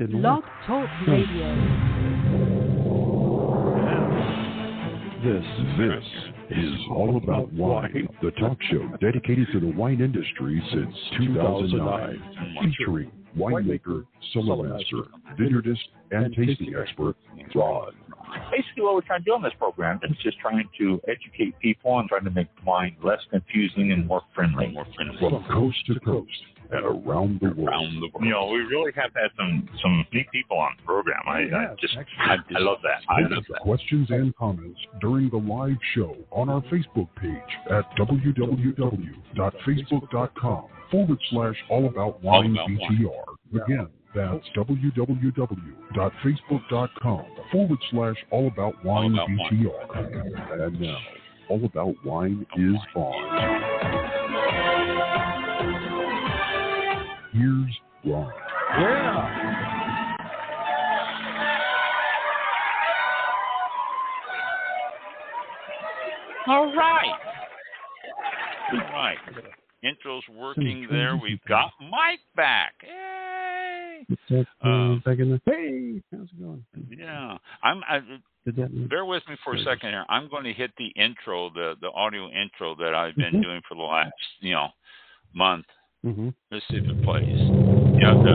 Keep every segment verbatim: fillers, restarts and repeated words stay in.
didn't Blog work. Talk Radio. This, this is All About Wine, the talk show dedicated to the wine industry since two thousand nine, featuring winemaker, cellar master, vineyardist, and tasting expert, Ron. Basically, what we're trying to do on this program is just trying to educate people and trying to make wine less confusing and more friendly. More friendly. From coast to coast and around the world. Around the world. You know, we really have had some, some neat people on the program. I, I just, I, I love that. I love that. Questions and comments during the live show on our Facebook page at www.facebook.com forward slash all about wine B T R. Again, that's www.facebook.com forward slash all about wine B T R. And now, All About Wine is on. Here's Ron. Yeah. All right. All right. Intro's working there. We've got Mike back. Yay! Uh, back in the, hey, how's it going? Yeah. I'm. I, bear with me for a second here. I'm going to hit the intro, the, the audio intro that I've been mm-hmm. doing for the last, you know, month. Mm-hmm. Let's see if it plays. Yeah, it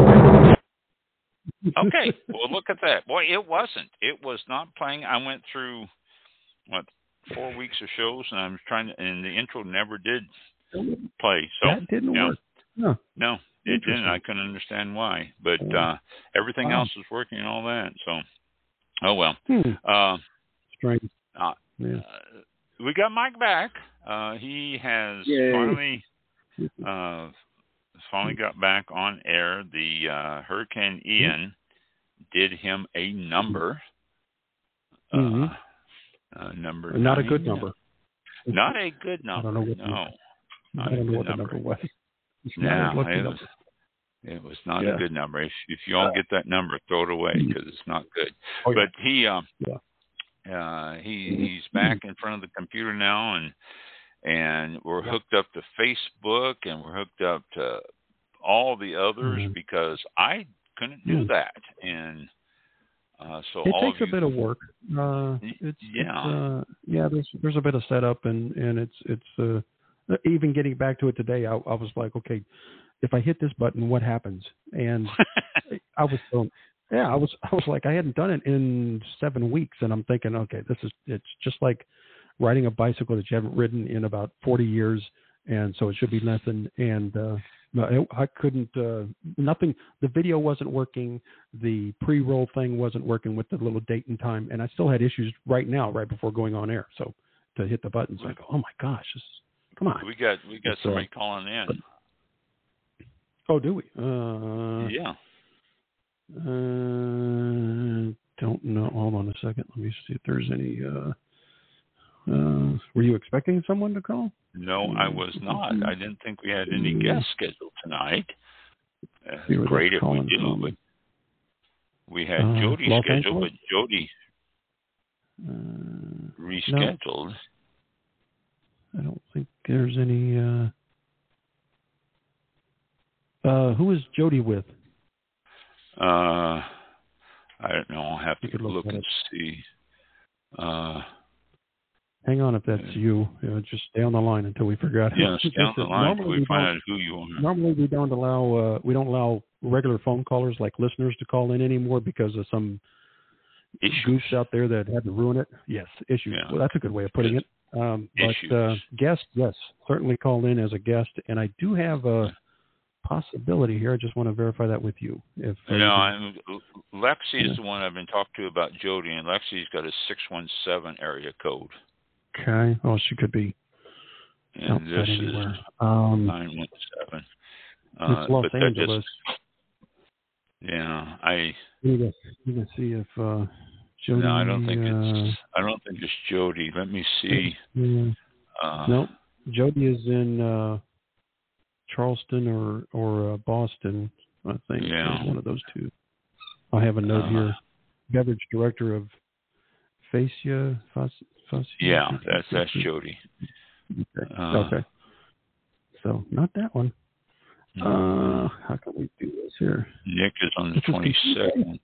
does. Okay. Well, look at that. Boy, it wasn't. It was not playing. I went through, what, four weeks of shows, and I was trying to, and the intro never did play. So that didn't you know, work. No. No, it didn't. I couldn't understand why. But uh, everything wow. else was working and all that. So, oh, well. Hmm. Uh, Strange. Uh, yeah. uh, we got Mike back. Uh, he has Yay. finally... Uh, finally got back on air. The uh, Hurricane Ian did him a number. Mm-hmm. Uh, uh, number not nine. a good number. Not a good number. I don't know what no. The, not I don't a know good what number. the number was. No, it was, it was not yeah. a good number. If, if you don't get that number, throw it away because it's not good. Oh, yeah. But he, uh, yeah. uh, he, he's back in front of the computer now, and And we're hooked up to Facebook, and we're hooked up to all the others mm-hmm. because I couldn't do mm-hmm. that. And uh, so it all takes of you, a bit of work. Uh, it's, yeah, it's, uh, yeah. There's there's a bit of setup, and and it's it's uh, even getting back to it today. I, I was like, okay, if I hit this button, what happens? And I was so. Yeah, I was I was like, I hadn't done it in seven weeks, and I'm thinking, okay, this is it's just like riding a bicycle that you haven't ridden in about forty years, and so it should be nothing. And uh, no, I couldn't, uh, nothing. The video wasn't working. The pre-roll thing wasn't working with the little date and time, and I still had issues right now, right before going on air. So to hit the buttons, I go, oh my gosh, this, come on. We got we got it's, somebody uh, calling in. Oh, do we? Uh, yeah. Uh, don't know. Hold on a second. Let me see if there's any. Uh, Uh, were you expecting someone to call? No, I was not. I didn't think we had any guests scheduled tonight. Uh, it's great if we do, but we had uh, Jody Los scheduled, Angeles? but Jody uh, rescheduled. No, I don't think there's any. Uh, uh, who is Jody with? Uh, I don't know. I'll have to look, look and see. Uh, Hang on if that's you. you know, just stay on the line until we figure out. Yeah, stay on the line until we find out who you are. Normally we don't allow uh, we don't allow regular phone callers like listeners to call in anymore because of some issues goofs out there that had to ruin it. Yes, issues. Yeah. Well, that's a good way of putting it. Um, but issues. uh, guest, yes, certainly call in as a guest, and I do have a possibility here. I just want to verify that with you. If uh, no, I'm, Lexi is the one I've been talking to about Jody, and Lexi's got a six one seven area code. Okay. Oh, she could be. And this anywhere. is um, nine one seven. Uh, it's Los Angeles. Just, yeah, I. You can see if uh, Jody. No, I don't think uh, it's. I don't think it's Jody. Let me see. Yeah. Uh, no, Jody is in uh, Charleston or or uh, Boston. I think. Yeah. One of those two. I have a note uh, here. Beverage director of Fascia. Fascia yeah, that's that's Jody. Okay. Uh, okay. So not that one. Uh, how can we do this here? Nick is on the twenty-second.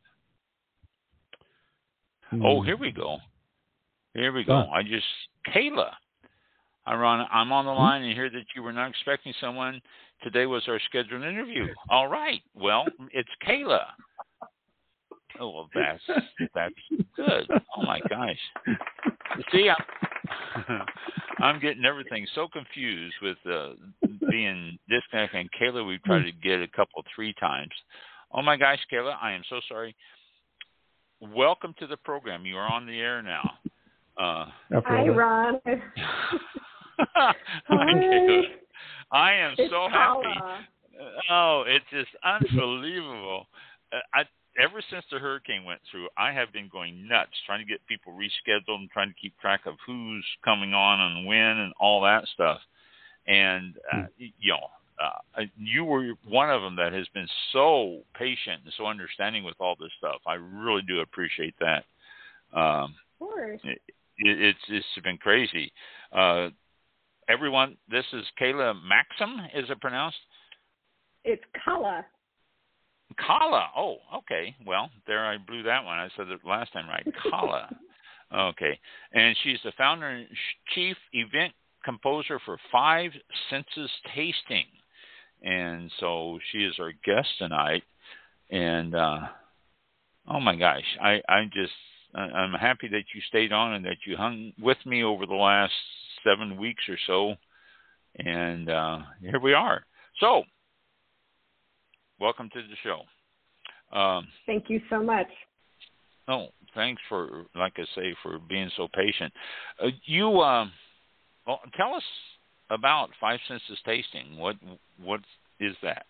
Oh, here we go. Here we go. I just, Kayla. I run, I'm on the line and hear that you were not expecting someone. Today was our scheduled interview. All right. Well, it's Kayla. Oh, well, that's that's good. Oh my gosh. See, I'm, I'm getting everything so confused with uh, being disconnected. And Kayla, we've tried to get a couple, three times. Oh my gosh, Kayla, I am so sorry. Welcome to the program. You are on the air now. Uh, Hi, Ron. Hi, Kayla. I am it's so Paula. happy. Oh, it's just unbelievable. Uh, I. Ever since the hurricane went through, I have been going nuts trying to get people rescheduled and trying to keep track of who's coming on and when and all that stuff. And, uh, you know, uh, you were one of them that has been so patient and so understanding with all this stuff. I really do appreciate that. Um, of course. It, it, it's, it's been crazy. Uh, everyone, this is Kayla Maxim, is it pronounced? It's Kala. Kala. Oh, okay. Well, there I blew that one. I said it last time right. Kala. Okay. And she's the founder and chief event composer for Five Senses Tasting. And so she is our guest tonight. And, uh, oh my gosh, I, I just, I'm happy that you stayed on and that you hung with me over the last seven weeks or so. And uh, here we are. So, welcome to the show. Um, Thank you so much. Oh, thanks for, like I say, for being so patient. Uh, you, uh, well, tell us about Five Senses Tasting. What, what is that?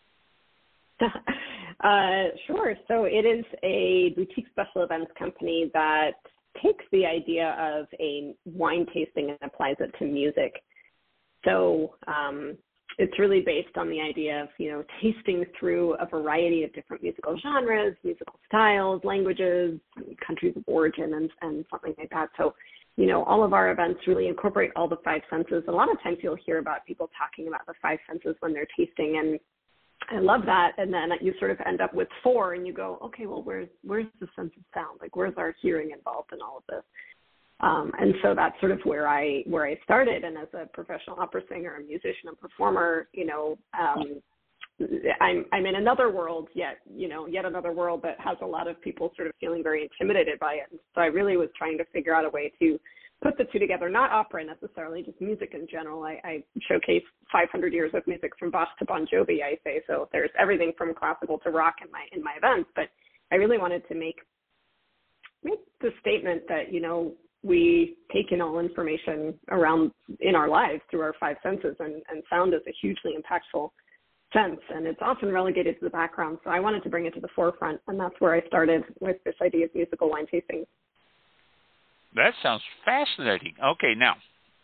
uh, sure. So it is a boutique special events company that takes the idea of a wine tasting and applies it to music. So, um, it's really based on the idea of, you know, tasting through a variety of different musical genres, musical styles, languages, countries of origin, and, and something like that. So, you know, all of our events really incorporate all the five senses. A lot of times you'll hear about people talking about the five senses when they're tasting, and I love that. And then you sort of end up with four, and you go, okay, well, where's where's the sense of sound? Like, where's our hearing involved in all of this? Um, and so that's sort of where I where I started. And as a professional opera singer, a musician, and performer, you know, um, I'm I'm in another world yet, you know, yet another world that has a lot of people sort of feeling very intimidated by it. And so I really was trying to figure out a way to put the two together, not opera necessarily, just music in general. I, I showcase five hundred years of music from Bach to Bon Jovi, I say. So there's everything from classical to rock in my in my events. But I really wanted to make make the statement that, you know, we take in all information around in our lives through our five senses, and, and sound is a hugely impactful sense, and it's often relegated to the background. So I wanted to bring it to the forefront, and that's where I started with this idea of musical wine tasting. That sounds fascinating. Okay, now,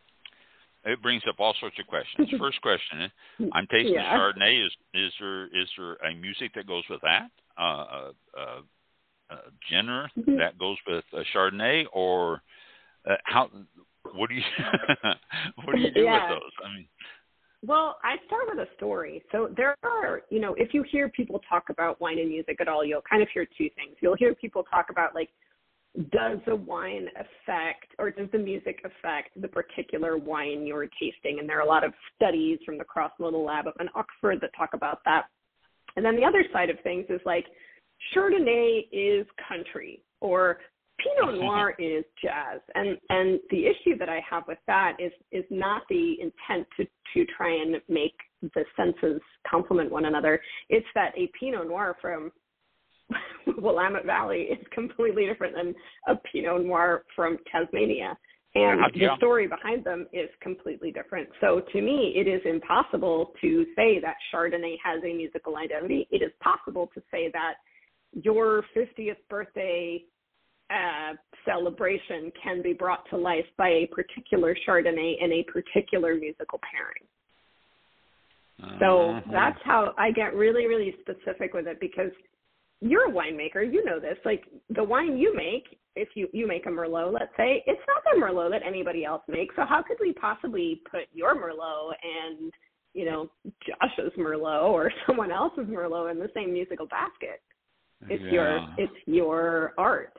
it brings up all sorts of questions. First question, I'm tasting yeah. Chardonnay. Is, is, there, is there a music that goes with that? Uh, uh, uh, genre mm-hmm. that goes with a Chardonnay, or uh, how? What do you what do you do yeah. with those? I mean, well, I start with a story. So there are, you know, if you hear people talk about wine and music at all, you'll kind of hear two things. You'll hear people talk about, like, does the wine affect, or does the music affect the particular wine you're tasting? And there are a lot of studies from the Crossmodal Lab up in Oxford that talk about that. And then the other side of things is like, Chardonnay is country, or Pinot Noir is jazz. And and the issue that I have with that is is not the intent to, to try and make the senses complement one another. It's that a Pinot Noir from Willamette Valley is completely different than a Pinot Noir from Tasmania. And yeah. the story behind them is completely different. So to me, it is impossible to say that Chardonnay has a musical identity. It is possible to say that your fiftieth birthday uh, celebration can be brought to life by a particular Chardonnay and a particular musical pairing. Uh-huh. So that's how I get really, really specific with it, because you're a winemaker, you know this. Like, the wine you make, if you, you make a Merlot, let's say, it's not the Merlot that anybody else makes. So how could we possibly put your Merlot and you know, Josh's Merlot or someone else's Merlot in the same musical basket. It's yeah. your it's your art.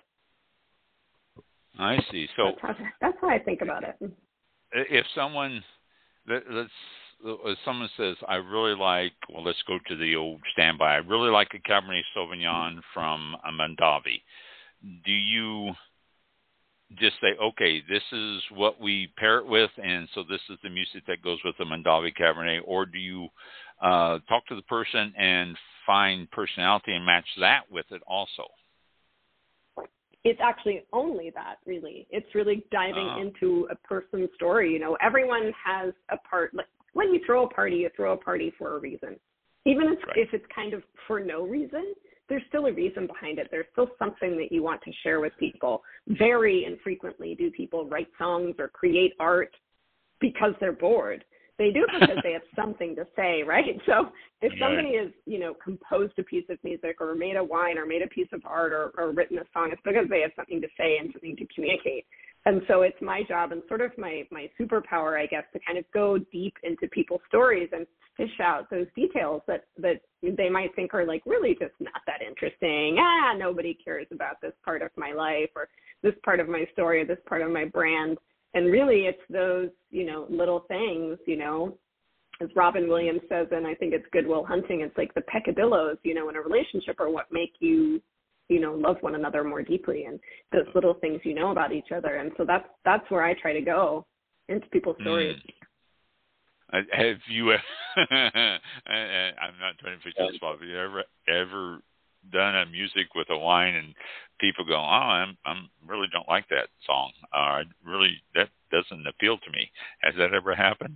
I see. So that's how, that's how I think about it. If someone, let's, if someone says, I really like, well, let's go to the old standby. I really like a Cabernet Sauvignon from a Mondavi. Do you just say, okay, this is what we pair it with, and so this is the music that goes with the Mondavi Cabernet, or do you uh, talk to the person and find personality and match that with it also? It's actually only that, really. It's really diving uh, into a person's story. You know, everyone has a part. Like when you throw a party, you throw a party for a reason. Even if, right. if it's kind of for no reason, there's still a reason behind it. There's still something that you want to share with people. Very infrequently do people write songs or create art because they're bored. They do it because they have something to say, right? So if somebody has, you know, composed a piece of music or made a wine or made a piece of art or, or written a song, it's because they have something to say and something to communicate. And so it's my job and sort of my, my superpower, I guess, to kind of go deep into people's stories and fish out those details that, that they might think are like really just not that interesting. Ah, nobody cares about this part of my life or this part of my story or this part of my brand. And really it's those, you know, little things, you know, as Robin Williams says, and I think it's Good Will Hunting, it's like the peccadillos, you know, in a relationship are what make you, you know, love one another more deeply, and those little things you know about each other. And so that's that's where I try to go into people's stories. Mm. Have you, I'm not trying to put you on the spot, have you ever, ever done a music with a wine and people go, oh, I'm, I'm really don't like that song. Uh, really, that doesn't appeal to me. Has that ever happened?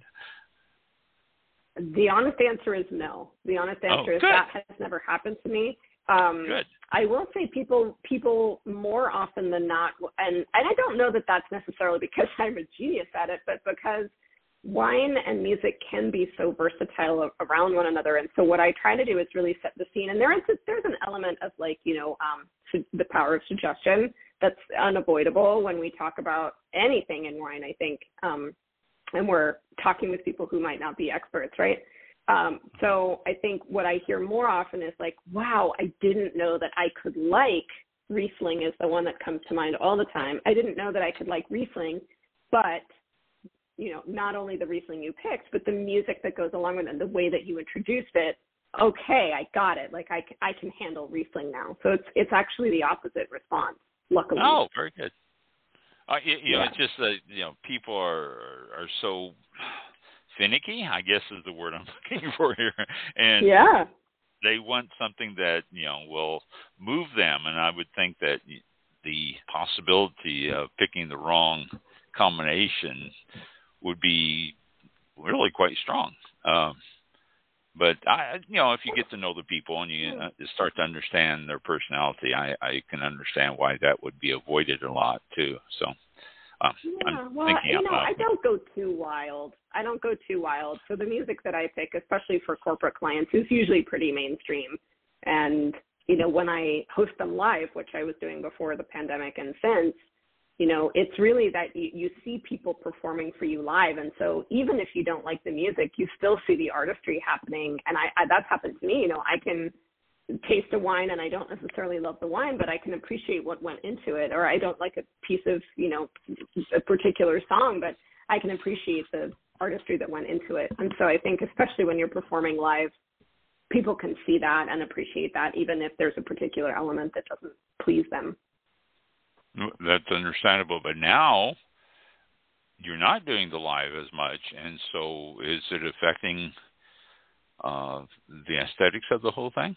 The honest answer is no. The honest answer oh, is that has never happened to me. Um, good. I will say people, people more often than not, and, and I don't know that that's necessarily because I'm a genius at it, but because wine and music can be so versatile around one another. And so what I try to do is really set the scene. And there is a, there's an element of like, you know, um, the power of suggestion that's unavoidable when we talk about anything in wine, I think. Um, and we're talking with people who might not be experts, right? Um, so I think what I hear more often is like, wow, I didn't know that I could like Riesling is the one that comes to mind all the time. I didn't know that I could like Riesling, but you know, not only the Riesling you picked, but the music that goes along with it, the way that you introduced it. Okay, I got it. Like I, I can handle Riesling now. So it's it's actually the opposite response, luckily. Oh, very good. Uh, you, you yeah. know, it's just that you know people are are so finicky, I guess is the word I'm looking for here, and yeah, they want something that you know will move them. And I would think that the possibility of picking the wrong combination would be really quite strong. Um, but, I, you know, if you get to know the people and you uh, start to understand their personality, I, I can understand why that would be avoided a lot, too. So um, yeah, I'm well, thinking you out know, loud. I don't go too wild. I don't go too wild. So the music that I pick, especially for corporate clients, is usually pretty mainstream. And, you know, when I host them live, which I was doing before the pandemic and since, you know, it's really that you, you see people performing for you live. And so even if you don't like the music, you still see the artistry happening. And I, I that's happened to me. You know, I can taste a wine and I don't necessarily love the wine, but I can appreciate what went into it. Or I don't like a piece of, you know, a particular song, but I can appreciate the artistry that went into it. And so I think especially when you're performing live, people can see that and appreciate that, even if there's a particular element that doesn't please them. That's understandable, but now you're not doing the live as much, and so is it affecting uh, the aesthetics of the whole thing?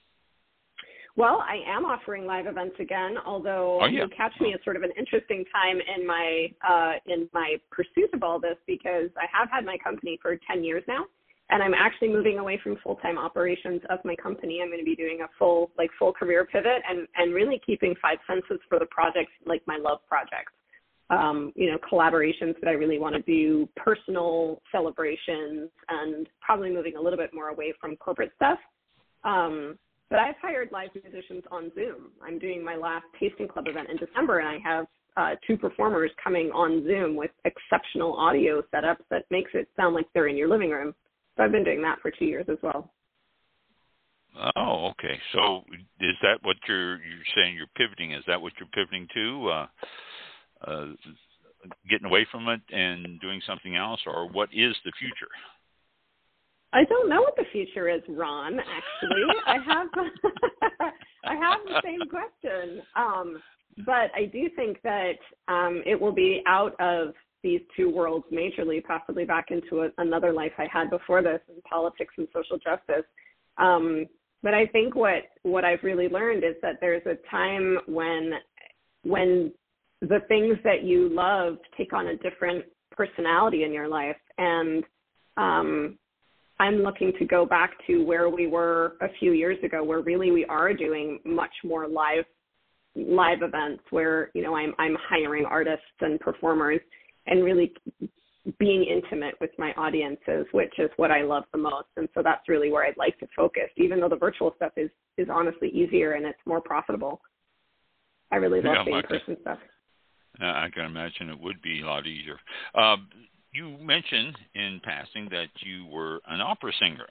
Well, I am offering live events again, although oh, yeah. you catch me at sort of an interesting time in my uh, in my pursuit of all this, because I have had my company for ten years now. And I'm actually moving away from full-time operations of my company. I'm going to be doing a full, like full career pivot and, and really keeping five senses for the projects, like my love projects, um, you know, collaborations that I really want to do, personal celebrations, and probably moving a little bit more away from corporate stuff. Um, but I've hired live musicians on Zoom. I'm doing my last tasting club event in December, and I have uh, two performers coming on Zoom with exceptional audio setups that makes it sound like they're in your living room. So I've been doing that for two years as well. Oh, okay. So is that what you're you're saying? You're pivoting? Is that what you're pivoting to? Uh, uh, getting away from it and doing something else, or what is the future? I don't know what the future is, Ron. Actually, I have I have the same question, um, but I do think that um, it will be out of these two worlds majorly, possibly back into a, another life I had before this in politics and social justice. Um, but I think what what I've really learned is that there's a time when when the things that you love take on a different personality in your life. And um, I'm looking to go back to where we were a few years ago, where really we are doing much more live live events where, you know, I'm I'm hiring artists and performers and really being intimate with my audiences, which is what I love the most. And so that's really where I'd like to focus, even though the virtual stuff is, is honestly easier and it's more profitable. I really love yeah, the in-person stuff. I can imagine it would be a lot easier. Um, you mentioned in passing that you were an opera singer.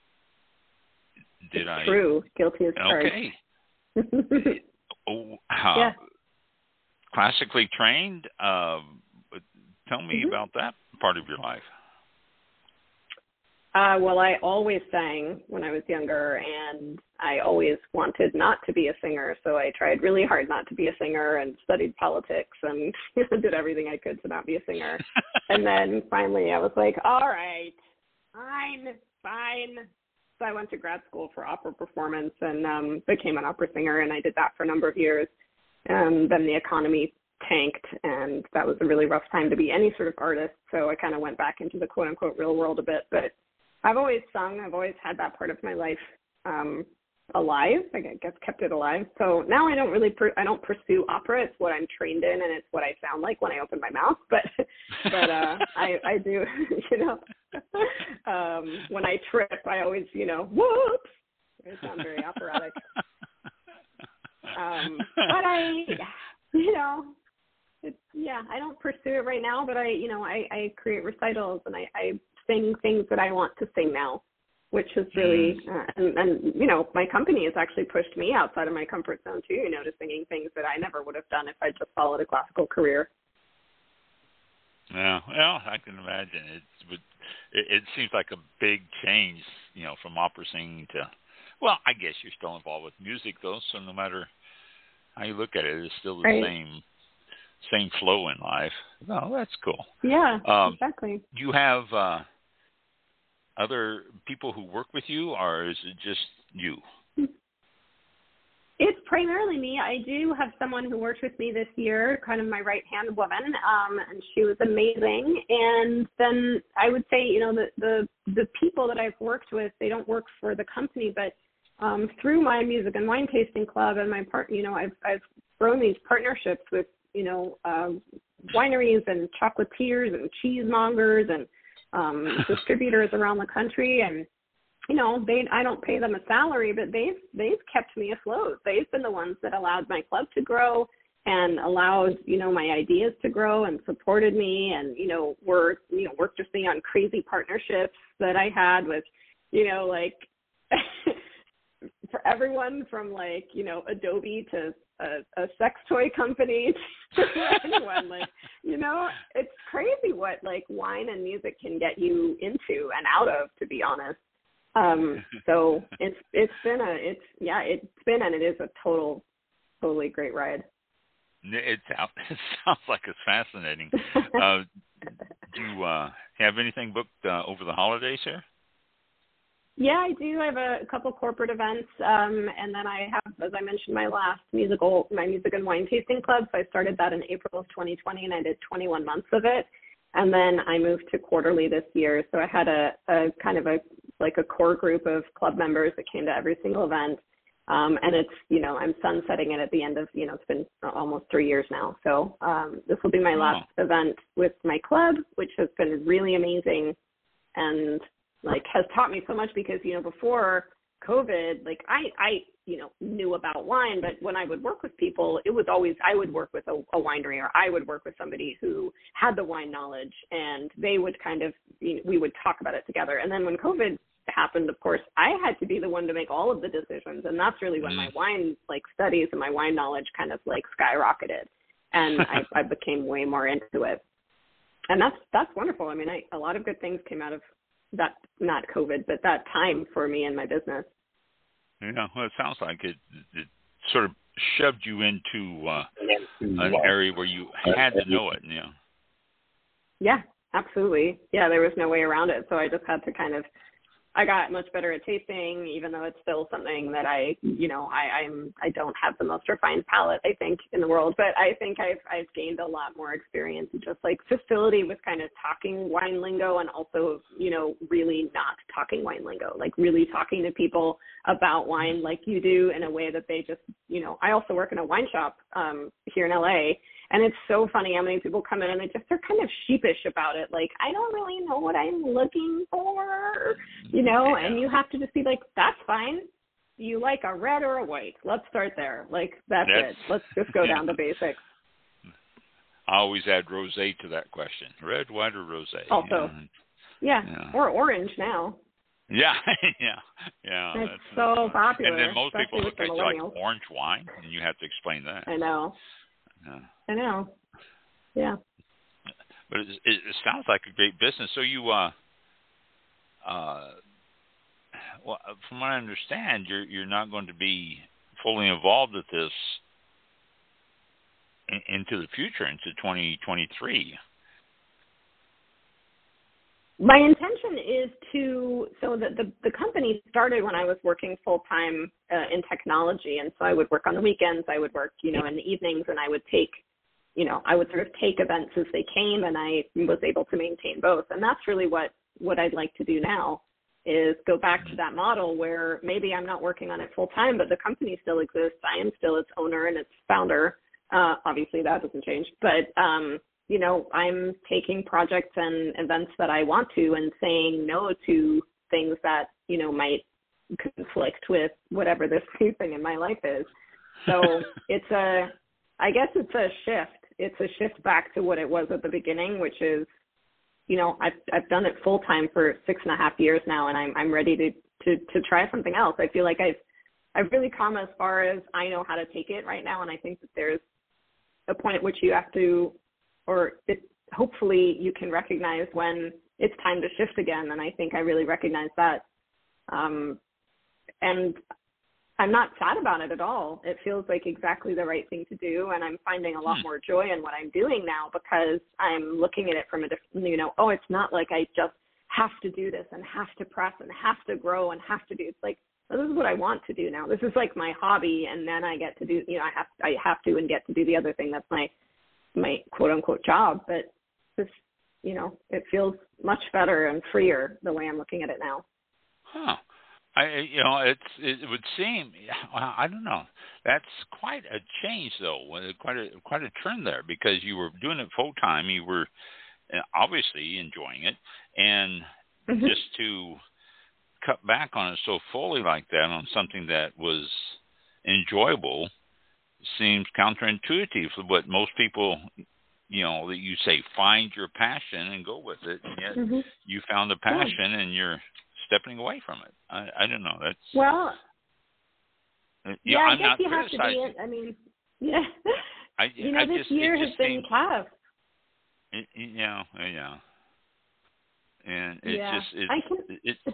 Did it's I? True. Guilty as charged. Okay. oh, uh, yeah. Classically trained. Uh, tell me mm-hmm. about that part of your life. Uh, well, I always sang when I was younger, and I always wanted not to be a singer, so I tried really hard not to be a singer and studied politics and did everything I could to not be a singer. And then finally I was like, all right, fine, fine. So I went to grad school for opera performance and um, became an opera singer, and I did that for a number of years. And then the economy tanked, and that was a really rough time to be any sort of artist, so I kind of went back into the quote-unquote real world a bit. But I've always sung. I've always had that part of my life um, alive. I guess kept it alive. So now I don't really, per- I don't pursue opera. It's what I'm trained in, and it's what I sound like when I open my mouth. But, but uh, I, I do, you know, um, when I trip, I always, you know, whoops. I sound very operatic. Um, but I, you know, it's, yeah, I don't pursue it right now. But I, you know, I, I create recitals, and I. I sing things that I want to sing now, which is really, uh, and, and, you know, my company has actually pushed me outside of my comfort zone too, you know, to singing things that I never would have done if I just followed a classical career. Yeah, well, I can imagine. It's, it, it seems like a big change, you know, from opera singing to, well, I guess you're still involved with music though, so no matter how you look at it, it's still the right. same same flow in life. Oh, that's cool. Yeah, um, exactly. You have uh, other people who work with you, or is it just you? It's primarily me. I do have someone who worked with me this year, kind of my right-hand woman, um, and she was amazing. And then I would say, you know, the, the, the people that I've worked with, they don't work for the company, but um, through my music and wine tasting club and my part, you know, I've, I've grown these partnerships with, you know, uh, wineries and chocolatiers and cheesemongers and um, distributors around the country. And, you know, they, I don't pay them a salary, but they've, they've kept me afloat. They've been the ones that allowed my club to grow and allowed, you know, my ideas to grow and supported me and, you know, were, you know, worked with me on crazy partnerships that I had with, you know, like for everyone from like, you know, Adobe to a, a sex toy company to anyone. Like, you know, it's crazy what like wine and music can get you into and out of, to be honest. Um, so it's, it's been a, it's, yeah, it's been, and it is a total, totally great ride. It, it sounds like it's fascinating. uh, do you uh, have anything booked uh, over the holidays here? Yeah, I do. I have a couple corporate events, um, and then I have, as I mentioned, my last musical, my music and wine tasting club. So I started that in April of twenty twenty, and I did twenty-one months of it. And then I moved to quarterly this year. So I had a, a kind of a like a core group of club members that came to every single event. Um, and it's, you know, I'm sunsetting it at the end of, you know, it's been almost three years now. So um, this will be my last oh. event with my club, which has been really amazing and like has taught me so much because, you know, before COVID, like I, I, you know, knew about wine, but when I would work with people, it was always, I would work with a, a winery, or I would work with somebody who had the wine knowledge, and they would kind of, you know, we would talk about it together. And then when COVID happened, of course, I had to be the one to make all of the decisions. And that's really when my wine like studies and my wine knowledge kind of like skyrocketed. And I, I became way more into it. And that's, that's wonderful. I mean, I, a lot of good things came out of that, not COVID, but that time for me and my business. Yeah, well, it sounds like it, it sort of shoved you into uh, an area where you had to know it. Yeah. Yeah, absolutely. Yeah, there was no way around it. So I just had to kind of, I got much better at tasting, even though it's still something that I, you know, I, I'm, I don't have the most refined palate, I think, in the world, but I think I've, I've gained a lot more experience, just like facility with kind of talking wine lingo, and also, you know, really not talking wine lingo, like really talking to people about wine like you do, in a way that they just, you know, I also work in a wine shop um, here in L A, and it's so funny how many people come in and they just are kind of sheepish about it. Like, I don't really know what I'm looking for, you know, and you have to just be like, that's fine. You like a red or a white? Let's start there. Like, that's, that's it. Let's just go down to basics. I always add rosé to that question. Red, white, or rosé? Also, yeah, yeah. Or orange now. Yeah, yeah, yeah. It's that's, so uh, popular. And then most people look at you like orange wine, and you have to explain that. I know. Yeah. I know. Yeah. But it, it, it sounds like a great business. So you, uh, uh, well, from what I understand, you're you're not going to be fully involved with this in, into the future, into twenty twenty-three. My intention is to, so the, the, the company started when I was working full-time uh, in technology, and so I would work on the weekends, I would work, you know, in the evenings, and I would take, you know, I would sort of take events as they came, and I was able to maintain both. And that's really what, what I'd like to do now, is go back to that model where maybe I'm not working on it full-time, but the company still exists. I am still its owner and its founder. Uh, obviously, that doesn't change, but, um, you know, I'm taking projects and events that I want to, and saying no to things that, you know, might conflict with whatever this new thing in my life is. So it's a, I guess it's a shift. It's a shift back to what it was at the beginning, which is, you know, I've I've done it full time for six and a half years now, and I'm I'm ready to, to, to try something else. I feel like I've I've really come as far as I know how to take it right now, and I think that there's a point at which you have to, or it, hopefully you can recognize when it's time to shift again. And I think I really recognize that. Um, and I'm not sad about it at all. It feels like exactly the right thing to do. And I'm finding a lot more joy in what I'm doing now, because I'm looking at it from a different, you know, oh, it's not like I just have to do this and have to press and have to grow and have to do. It's like, oh, this is what I want to do now. This is like my hobby. And then I get to do, you know, I have, I have to and get to do the other thing. That's my, my quote unquote job, but this, you know, it feels much better and freer the way I'm looking at it now. Huh. I, you know, it's, it would seem, I don't know, that's quite a change though, quite a, quite a turn there, because you were doing it full time. You were obviously enjoying it, and mm-hmm. just to cut back on it so fully like that on something that was enjoyable seems counterintuitive to what most people, you know, that you say find your passion and go with it, and yet mm-hmm. you found the passion yeah. and you're stepping away from it. I, I don't know. That's well. You yeah, know, I I'm guess not you have to be. In, I mean, yeah. I, you know, I this just, year has been seems, tough. It, you know, yeah, and it yeah, just it, I can... it, it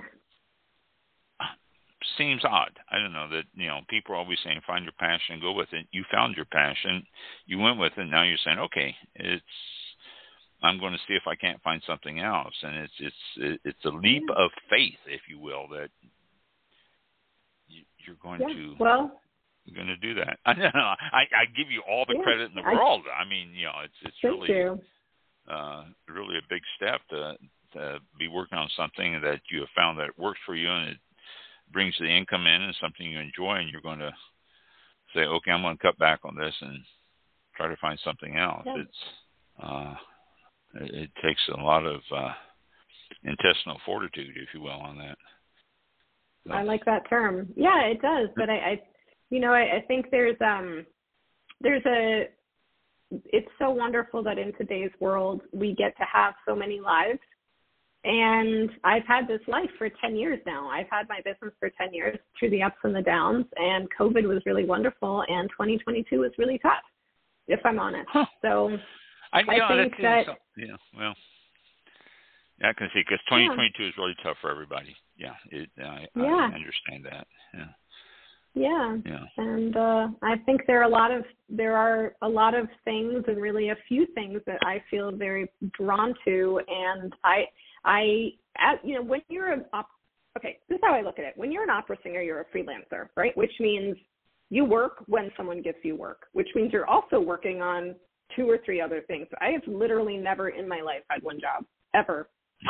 seems odd. I don't know that, you know, people are always saying find your passion and go with it. You found your passion, you went with it. Now you're saying, okay, it's I'm going to see if I can't find something else, and it's it's it's a leap of faith, if you will, that you, you're going yeah. to well. You're going to do that. I don't know. I, I give you all the yeah, credit in the I, world. I mean, you know, it's it's thank really you. uh, really a big step to to be working on something that you have found that works for you and it brings the income in and something you enjoy, and you're going to say, okay, I'm going to cut back on this and try to find something else. Yeah. It's uh, it, it takes a lot of uh, intestinal fortitude, if you will, on that. So. I like that term. Yeah, it does. But I, I, You know, I, I think there's um there's a it's so wonderful that in today's world we get to have so many lives. And I've had this life for ten years now. I've had my business for ten years through the ups and the downs, and COVID was really wonderful, and twenty twenty-two was really tough, if I'm honest. Huh. So I, I know, think that, that yeah, well, yeah, I can see, because twenty twenty-two yeah. is really tough for everybody. Yeah, it, I, yeah. I understand that. Yeah. Yeah. yeah. And uh, I think there are a lot of there are a lot of things, and really a few things that I feel very drawn to. And I I as, you know, when you're an op- okay, this is how I look at it. When you're an opera singer, you're a freelancer, right? Which means you work when someone gives you work, which means you're also working on two or three other things. I have literally never in my life had one job ever.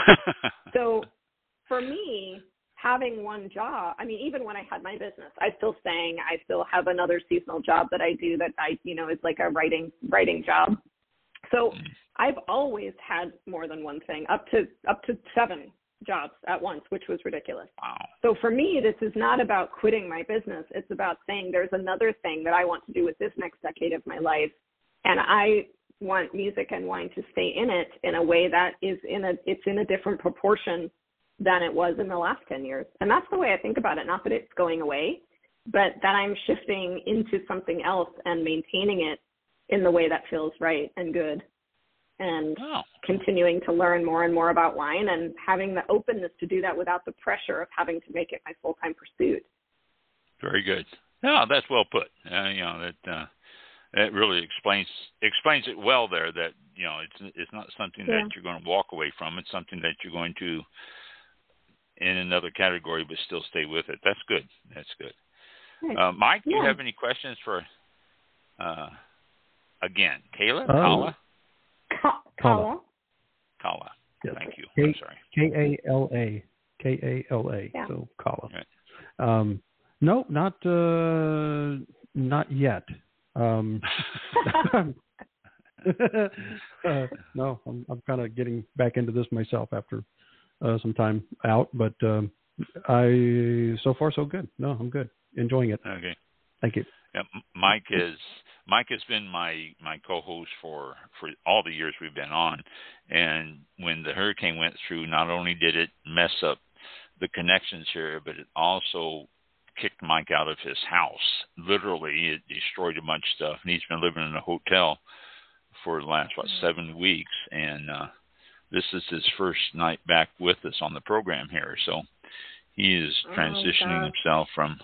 So for me, having one job, I mean, even when I had my business, I still sang. I still have another seasonal job that I do that I, you know, is like a writing writing job. So I've always had more than one thing, up to up to seven jobs at once, which was ridiculous. Wow. So for me, this is not about quitting my business. It's about saying there's another thing that I want to do with this next decade of my life, and I want music and wine to stay in it in a way that is in a it's in a different proportion than it was in the last ten years. And that's the way I think about it. Not that it's going away, but that I'm shifting into something else and maintaining it in the way that feels right and good, and oh. continuing to learn more and more about wine, and having the openness to do that without the pressure of having to make it my full-time pursuit. Very good. No, that's well put. Uh, you know, that uh, that really explains explains it well there, that, you know, it's it's not something yeah. that you're going to walk away from. It's something that you're going to in another category, but still stay with it. That's good. That's good. Right. Uh, Mike, yeah. do you have any questions for, uh, again, Kayla? Oh. Kala? Ka- Kala. Kala. Yes. Thank you. K- I'm sorry. K A L A. K A L A. Yeah. So Kala. Right. Um, no, not uh, not yet. Um, uh, no, I'm, I'm kind of getting back into this myself after uh, some time out, but um, I so far so good. No, I'm good, enjoying it. Okay, thank you. Yeah, Mike is Mike has been my, my co-host for, for all the years we've been on, and when the hurricane went through, not only did it mess up the connections here, but it also kicked Mike out of his house. Literally, it destroyed a bunch of stuff, and he's been living in a hotel for the last, what, seven weeks, and uh, this is his first night back with us on the program here. So he is transitioning oh, himself from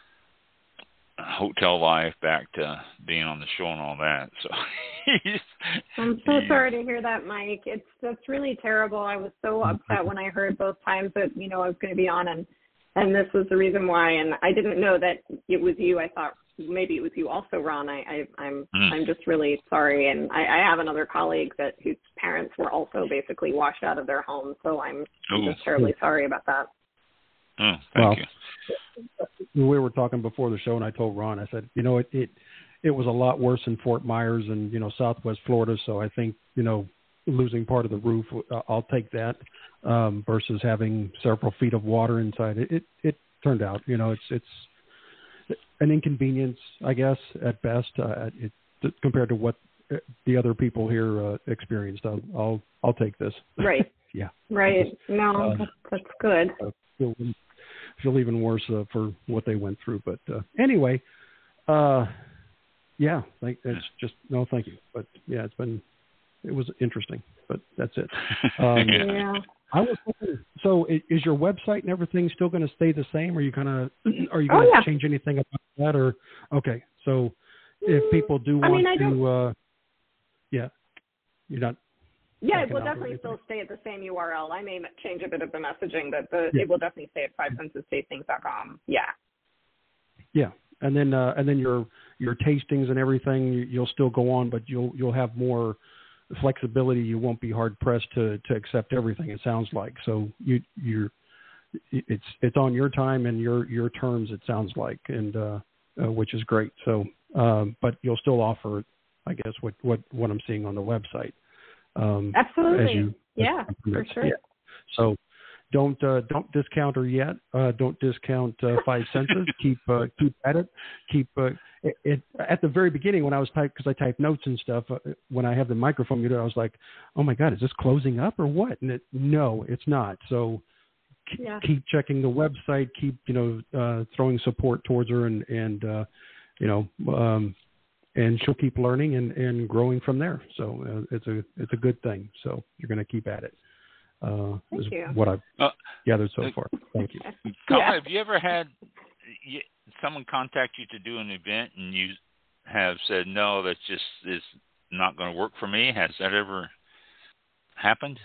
hotel life back to being on the show and all that. So he's, I'm so he's, sorry to hear that, Mike. It's that's really terrible. I was so upset when I heard both times that, you know, I was going to be on, and and this was the reason why. And I didn't know that it was you. I thought maybe it was you also, Ron. I, I I'm mm. I'm just really sorry. And I, I have another colleague that whose parents were also basically washed out of their home. So I'm Ooh. just terribly sorry about that. Oh, thank well, you. We were talking before the show, and I told Ron, I said, you know, it, it it was a lot worse in Fort Myers and, you know, Southwest Florida. So I think, you know, losing part of the roof, I'll take that um, versus having several feet of water inside. It, it it turned out, you know, it's it's an inconvenience, I guess, at best, uh, it, compared to what the other people here uh, experienced. I'll, I'll I'll take this. Right. yeah. Right. No, uh, that's, that's good. Uh, feel, feel even worse uh, for what they went through, but uh, anyway, uh, yeah, like it's just no, thank you. But yeah, it's been it was interesting, but that's it. Um, yeah. I was wondering, so is your website and everything still going to stay the same? Are you kind of are you going to oh, yeah. change anything about that? Or okay, so if people do want I mean, I to, uh, yeah, you're not. Yeah, it will definitely still stay at the same U R L. I may change a bit of the messaging, but the, yeah. it will definitely stay at five senses tastings dot com. Yeah. Yeah, and then uh, and then your your tastings and everything, you'll still go on, but you'll you'll have more flexibility. You won't be hard pressed to, to accept everything. It sounds like so you you're it's it's on your time and your your terms. It sounds like, and uh, uh, which is great. So, um, but you'll still offer, I guess, what what what I'm seeing on the website. Um, Absolutely. As you, yeah, as for sure. Yeah. So, don't uh, don't discount her yet. Uh, don't discount uh, five senses. keep uh, keep at it. Keep uh, it, it. At the very beginning, when I was typing, because I type notes and stuff, uh, when I have the microphone muted, I was like, "Oh my God, is this closing up or what?" And it, no, it's not. So yeah. keep checking the website. Keep you know uh, throwing support towards her, and and uh, you know. Um, And she'll keep learning and, and growing from there. So uh, it's a it's a good thing. So you're going to keep at it. Uh, Thank is you. what I've uh, gathered so uh, far. Thank you. Carla, Yeah. have you ever had you, someone contact you to do an event and you have said, no, that's just is not going to work for me? Has that ever happened?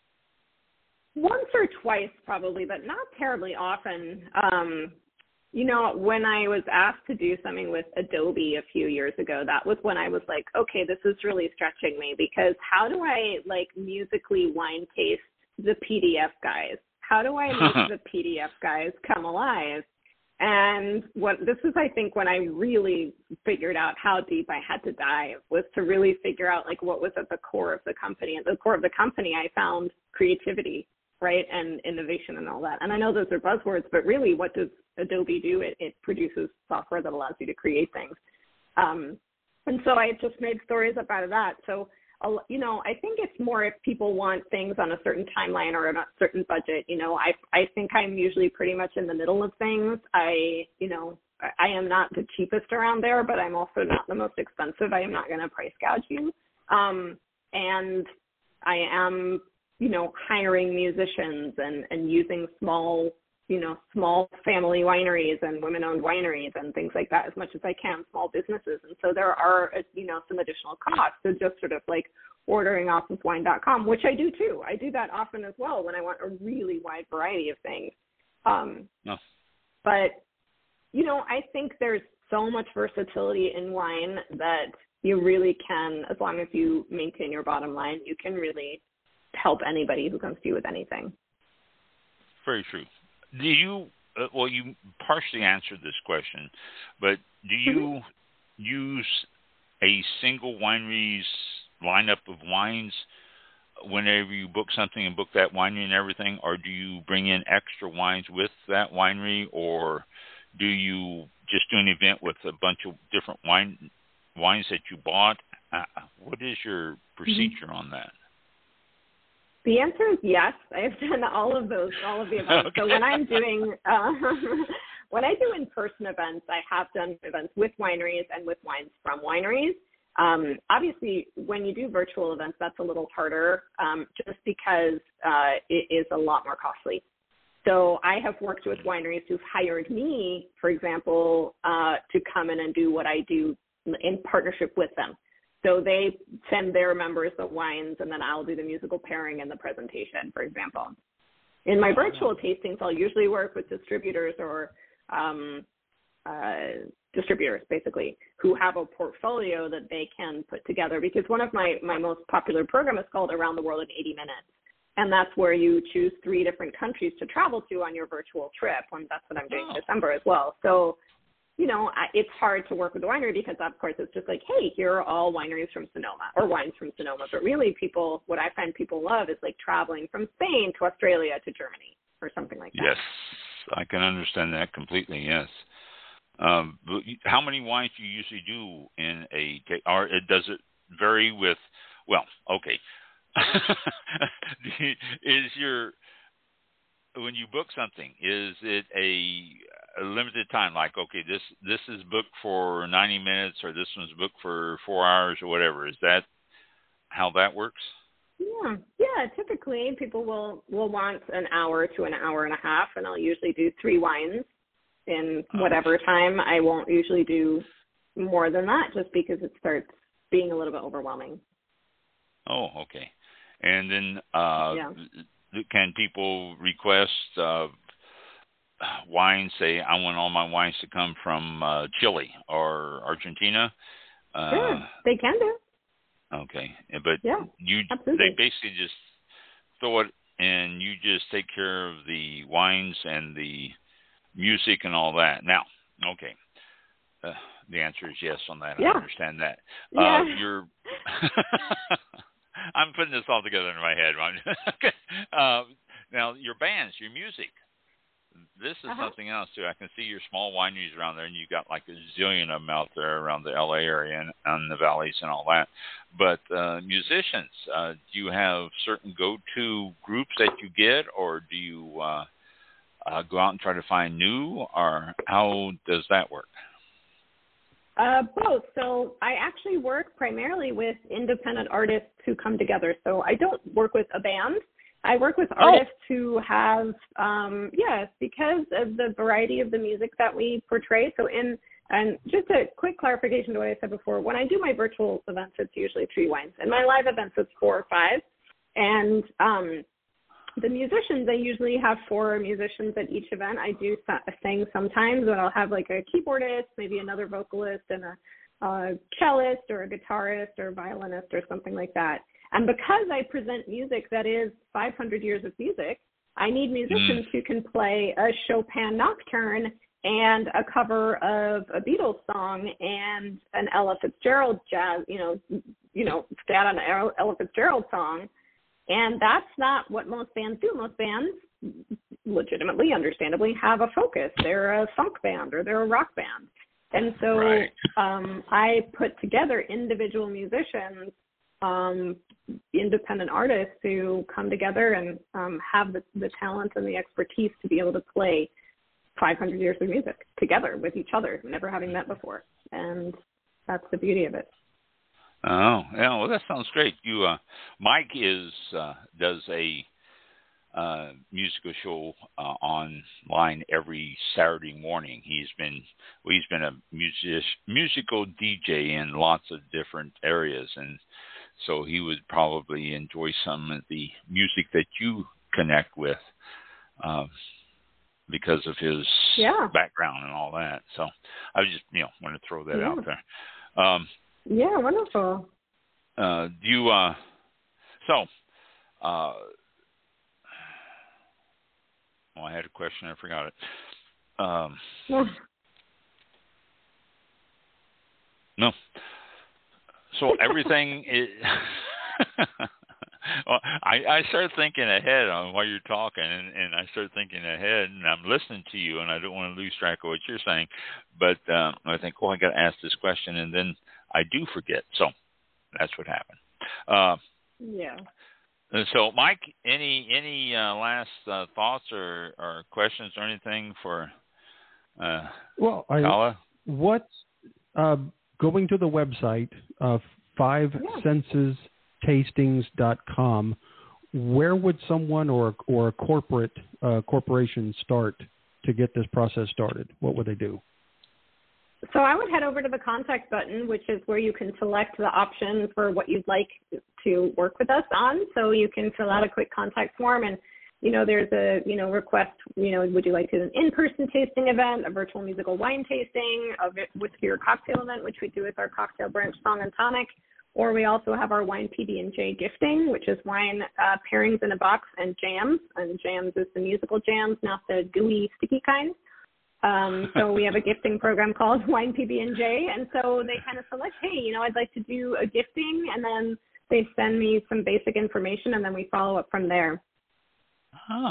Once or twice probably, but not terribly often. Um, You know, when I was asked to do something with Adobe a few years ago, that was when I was like, okay, this is really stretching me, because how do I like musically wine taste the P D F guys? How do I make the P D F guys come alive? And what this is, I think, when I really figured out how deep I had to dive, was to really figure out like what was at the core of the company. At the core of the company, I found creativity, right, and innovation and all that. And I know those are buzzwords, but really, what does Adobe do? It, it produces software that allows you to create things. Um, and so I just made stories up out of that. So, you know, I think it's more if people want things on a certain timeline or on a certain budget. You know, I I think I'm usually pretty much in the middle of things. I, you know, I am not the cheapest around there, but I'm also not the most expensive. I am not going to price gouge you. Um, and I am, you know, hiring musicians and, and using small, you know, small family wineries and women-owned wineries and things like that as much as I can, small businesses. And so there are, you know, some additional costs. So just sort of like ordering off of wine dot com, which I do too. I do that often as well when I want a really wide variety of things. Um, no. But, you know, I think there's so much versatility in wine that you really can, as long as you maintain your bottom line, you can really help anybody who comes to you with anything. Very true. Do you, uh, well, you partially answered this question, but do you mm-hmm. use a single winery's lineup of wines whenever you book something and book that winery and everything, or do you bring in extra wines with that winery, or do you just do an event with a bunch of different wine wines that you bought? Uh, what is your procedure mm-hmm. on that? The answer is yes. I've done all of those, all of the events. Okay. So when I'm doing, um, when I do in-person events, I have done events with wineries and with wines from wineries. Um, obviously, when you do virtual events, that's a little harder, um, just because uh, it is a lot more costly. So I have worked with wineries who've hired me, for example, uh, to come in and do what I do in partnership with them. So they send their members the wines, and then I'll do the musical pairing and the presentation, for example. In my virtual tastings, I'll usually work with distributors or um, uh, distributors, basically, who have a portfolio that they can put together. Because one of my, my most popular programs is called Around the World in eighty minutes. And that's where you choose three different countries to travel to on your virtual trip. And that's what I'm doing oh. in December as well. So, you know, it's hard to work with a winery because, of course, it's just like, hey, here are all wineries from Sonoma or wines from Sonoma. But really, people, what I find people love is like traveling from Spain to Australia to Germany or something like that. Yes, I can understand that completely, yes. Um, how many wines do you usually do in a, or does it vary with, well, okay. Is your, when you book something, is it a, a limited time? Like, okay, this this is booked for ninety minutes, or this one's booked for four hours, or whatever. Is that how that works? Yeah, yeah. Typically, people will will want an hour to an hour and a half, and I'll usually do three wines in whatever okay. time. I won't usually do more than that, just because it starts being a little bit overwhelming. Oh, okay. And then, uh, yeah. can people request uh, wines? Say, I want all my wines to come from uh, Chile or Argentina. Uh, sure, they can do. Okay, but yeah, you absolutely. they basically just throw it, and you just take care of the wines and the music and all that. Now, okay, uh, the answer is yes on that. Yeah. I understand that. Yeah. Uh, you're. I'm putting this all together in my head, Ron. uh, now your bands, your music. This is uh-huh. something else too. I can see your small wineries around there, and you got like a zillion of them out there around the L A area and, and the valleys and all that. But uh, musicians, uh, do you have certain go-to groups that you get, or do you uh, uh, go out and try to find new, or how does that work? Uh, both. So I actually work primarily with independent artists who come together. So I don't work with a band. I work with artists oh. who have, um, yes, because of the variety of the music that we portray. So in, and just a quick clarification to what I said before, when I do my virtual events, it's usually three wines. And my live events, it's four or five. And um, the musicians, I usually have four musicians at each event. I do sing sometimes, but I'll have like a keyboardist, maybe another vocalist, and a, a cellist or a guitarist or a violinist or something like that. And because I present music that is five hundred years of music, I need musicians mm. who can play a Chopin nocturne and a cover of a Beatles song and an Ella Fitzgerald jazz, you know, you know, stat on an Ella Fitzgerald song. And that's not what most bands do. Most bands, legitimately, understandably, have a focus. They're a funk band or they're a rock band. And so right. um, I put together individual musicians, um, independent artists who come together and um, have the, the talent and the expertise to be able to play five hundred years of music together with each other, never having met before. And that's the beauty of it. Oh, yeah, well, that sounds great. You, uh, Mike is uh, does a uh, musical show uh, online every Saturday morning. He's been well, he's been a music, musical D J in lots of different areas, and so he would probably enjoy some of the music that you connect with um, because of his yeah. background and all that. So I was just, you know, want to throw that yeah. out there. Um, yeah, wonderful. Uh, do you, uh, so, uh, oh, I had a question, I forgot it. Um, yeah. No. So everything is, well, I, I started thinking ahead on while you're talking, and, and I started thinking ahead, and I'm listening to you, and I don't want to lose track of what you're saying, but um, I think, oh, I got to ask this question, and then I do forget. So that's what happened. Uh, yeah. So, Mike, any any uh, last uh, thoughts or, or questions or anything for uh, well, I, Kala? What uh, going to the website of five senses tastings dot com, where would someone or or a corporate uh, corporation start to get this process started? What would they do? So I would head over to the contact button, which is where you can select the option for what you'd like to work with us on. So you can fill out a quick contact form, and, you know, there's a, you know, request, you know, would you like to do an in-person tasting event, a virtual musical wine tasting, a whiskey or cocktail event, which we do with our cocktail branch, Song and Tonic, or we also have our wine P B and J gifting, which is wine uh, pairings in a box and jams, and jams is the musical jams, not the gooey, sticky kind. Um, so we have a gifting program called Wine P B and J, and so they kind of select, hey, you know, I'd like to do a gifting, and then they send me some basic information, and then we follow up from there. Oh.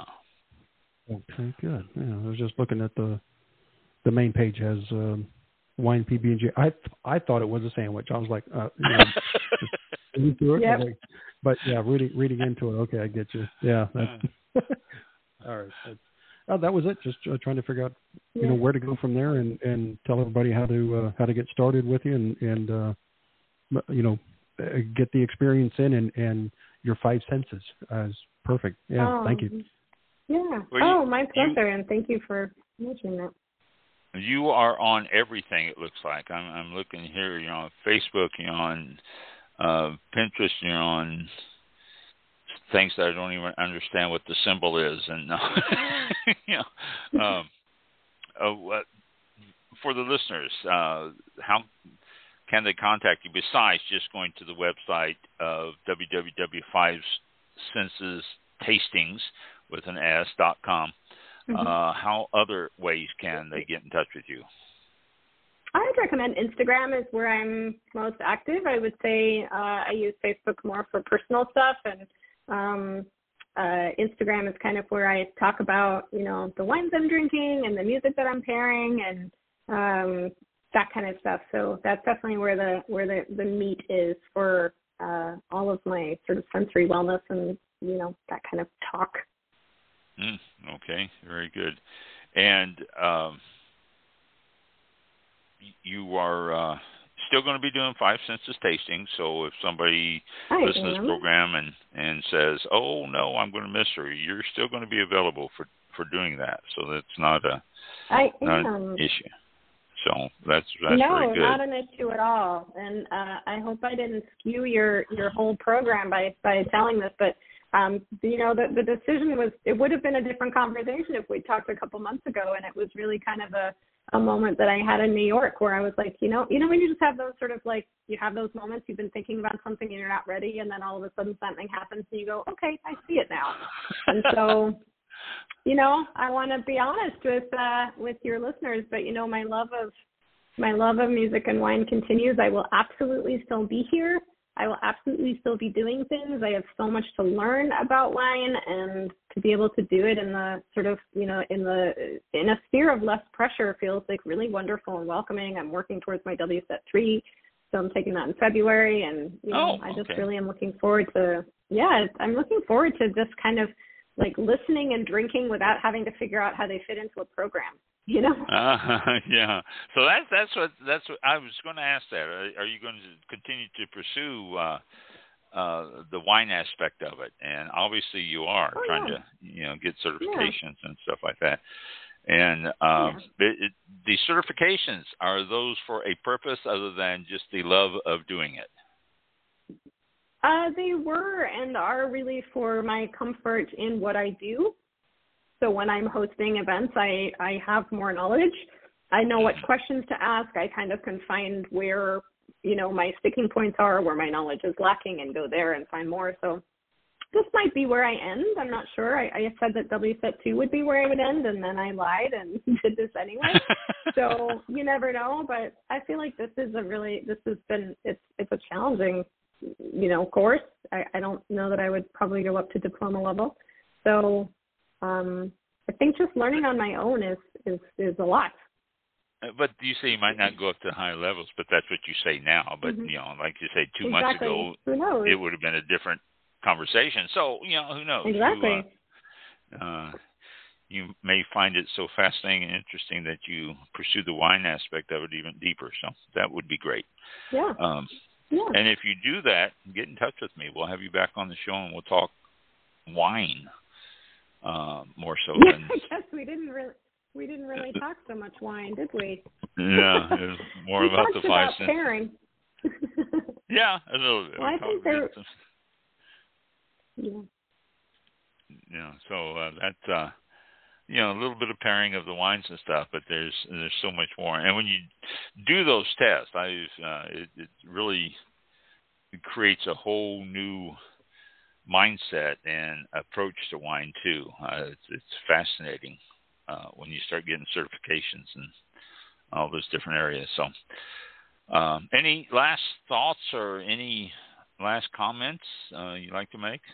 Okay, good. Yeah, I was just looking at the the main page has um, Wine P B and J. I I thought it was a sandwich. I was like, uh, you know, just reading through it. Yep. Like, but yeah, reading reading into it. Okay, I get you. Yeah. That's, all right. That's, oh, that was it. Just uh, trying to figure out, you yeah. know, where to go from there, and, and tell everybody how to uh, how to get started with you, and and uh, you know, get the experience in, and, and your five senses is perfect. Yeah, oh, thank you. Yeah. Well, oh, you, my pleasure, you, and thank you for mentioning that. You are on everything. It looks like I'm, I'm looking here. You're on Facebook. You're on uh, Pinterest. You're on things that I don't even understand what the symbol is, and uh, you know, um, uh, what, for the listeners, uh, how can they contact you besides just going to the website of w w w dot five senses tastings with an S dot com? Mm-hmm. Uh, how other ways can they get in touch with you? I'd recommend Instagram is where I'm most active. I would say uh, I use Facebook more for personal stuff, and um, uh, Instagram is kind of where I talk about, you know, the wines I'm drinking and the music that I'm pairing and um, that kind of stuff. So that's definitely where the where the, the meat is for uh, all of my sort of sensory wellness and, you know, that kind of talk. Mm, okay, very good. And um, you are uh, still going to be doing Five Senses tasting. So if somebody I listens to am. this program and, and says, "Oh no, I'm going to miss her," you're still going to be available for, for doing that. So that's not a I not am. an issue. So that's that's no, very good. not an issue at all. And uh, I hope I didn't skew your, your whole program by, by telling this, but um, you know, the, the decision was, it would have been a different conversation if we talked a couple months ago, and it was really kind of a, a moment that I had in New York where I was like, you know, you know, when you just have those sort of like, you have those moments, you've been thinking about something and you're not ready, and then all of a sudden something happens and you go, okay, I see it now. And so, you know, I want to be honest with uh, with your listeners, but you know, my love of my love of music and wine continues. I will absolutely still be here. I will absolutely still be doing things. I have so much to learn about wine, and to be able to do it in the sort of, you know, in the in a sphere of less pressure feels like really wonderful and welcoming. I'm working towards my W S E T three, so I'm taking that in February, and you know, oh, I just okay. really am looking forward to. Yeah, I'm looking forward to just kind of like listening and drinking without having to figure out how they fit into a program. You know? Uh, yeah. So that's that's what that's what I was going to ask. That are, are you going to continue to pursue uh, uh, the wine aspect of it? And obviously, you are oh, trying yeah. to you know get certifications yeah. and stuff like that. And um, yeah. it, it, the certifications, are those for a purpose other than just the love of doing it? Uh, they were and are really for my comfort in what I do. So when I'm hosting events, I, I have more knowledge. I know what questions to ask. I kind of can find where, you know, my sticking points are, where my knowledge is lacking, and go there and find more. So this might be where I end. I'm not sure. I, I said that W S E T two would be where I would end, and then I lied and did this anyway. So you never know. But I feel like this is a really, this has been, it's it's a challenging, you know, course. I, I don't know that I would probably go up to diploma level. So um, I think just learning on my own is, is, is a lot. But you say you might not go up to high levels, but that's what you say now. But, mm-hmm. you know, like you say, two exactly. months ago, who knows? It would have been a different conversation. So, you know, who knows? Exactly. You, uh, uh, you may find it so fascinating and interesting that you pursue the wine aspect of it even deeper. So that would be great. Yeah. Um, yeah. And if you do that, get in touch with me. We'll have you back on the show and we'll talk wine uh, more so yeah, than. I guess we didn't really. We didn't really talk so much wine, did we? Yeah, it was more we about the five about pairing. Yeah, a little bit. Well, we I think there. Yeah. Yeah. So uh, that's uh, you know, a little bit of pairing of the wines and stuff, but there's there's so much more. And when you do those tests, I uh, it, it really it creates a whole new mindset and approach to wine too. Uh, it's, it's fascinating. Uh, when you start getting certifications and all those different areas. So um, any last thoughts or any last comments uh, you'd like to make?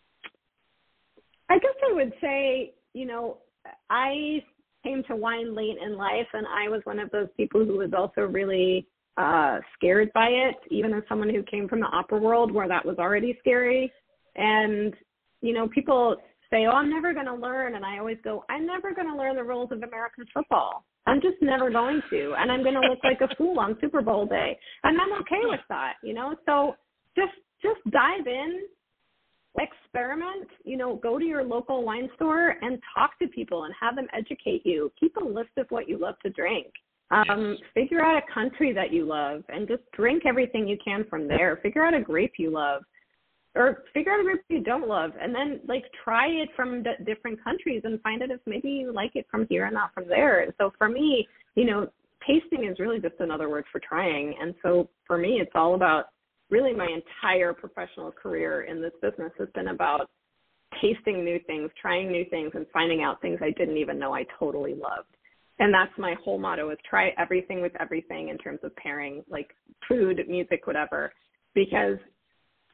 I guess I would say, you know, I came to wine late in life, and I was one of those people who was also really uh, scared by it, even as someone who came from the opera world where that was already scary. And, you know, people say, oh, I'm never going to learn. And I always go, I'm never going to learn the rules of American football. I'm just never going to. And I'm going to look like a fool on Super Bowl day. And I'm okay with that, you know. So just just dive in, experiment, you know, go to your local wine store and talk to people and have them educate you. Keep a list of what you love to drink. Um, yes. Figure out a country that you love and just drink everything you can from there. Figure out a grape you love. Or figure out a grape you don't love, and then like try it from d- different countries and find out if maybe you like it from here and not from there. And so for me, you know, tasting is really just another word for trying. And so for me, it's all about really my entire professional career in this business has been about tasting new things, trying new things, and finding out things I didn't even know I totally loved. And that's my whole motto is try everything with everything in terms of pairing, like food, music, whatever, because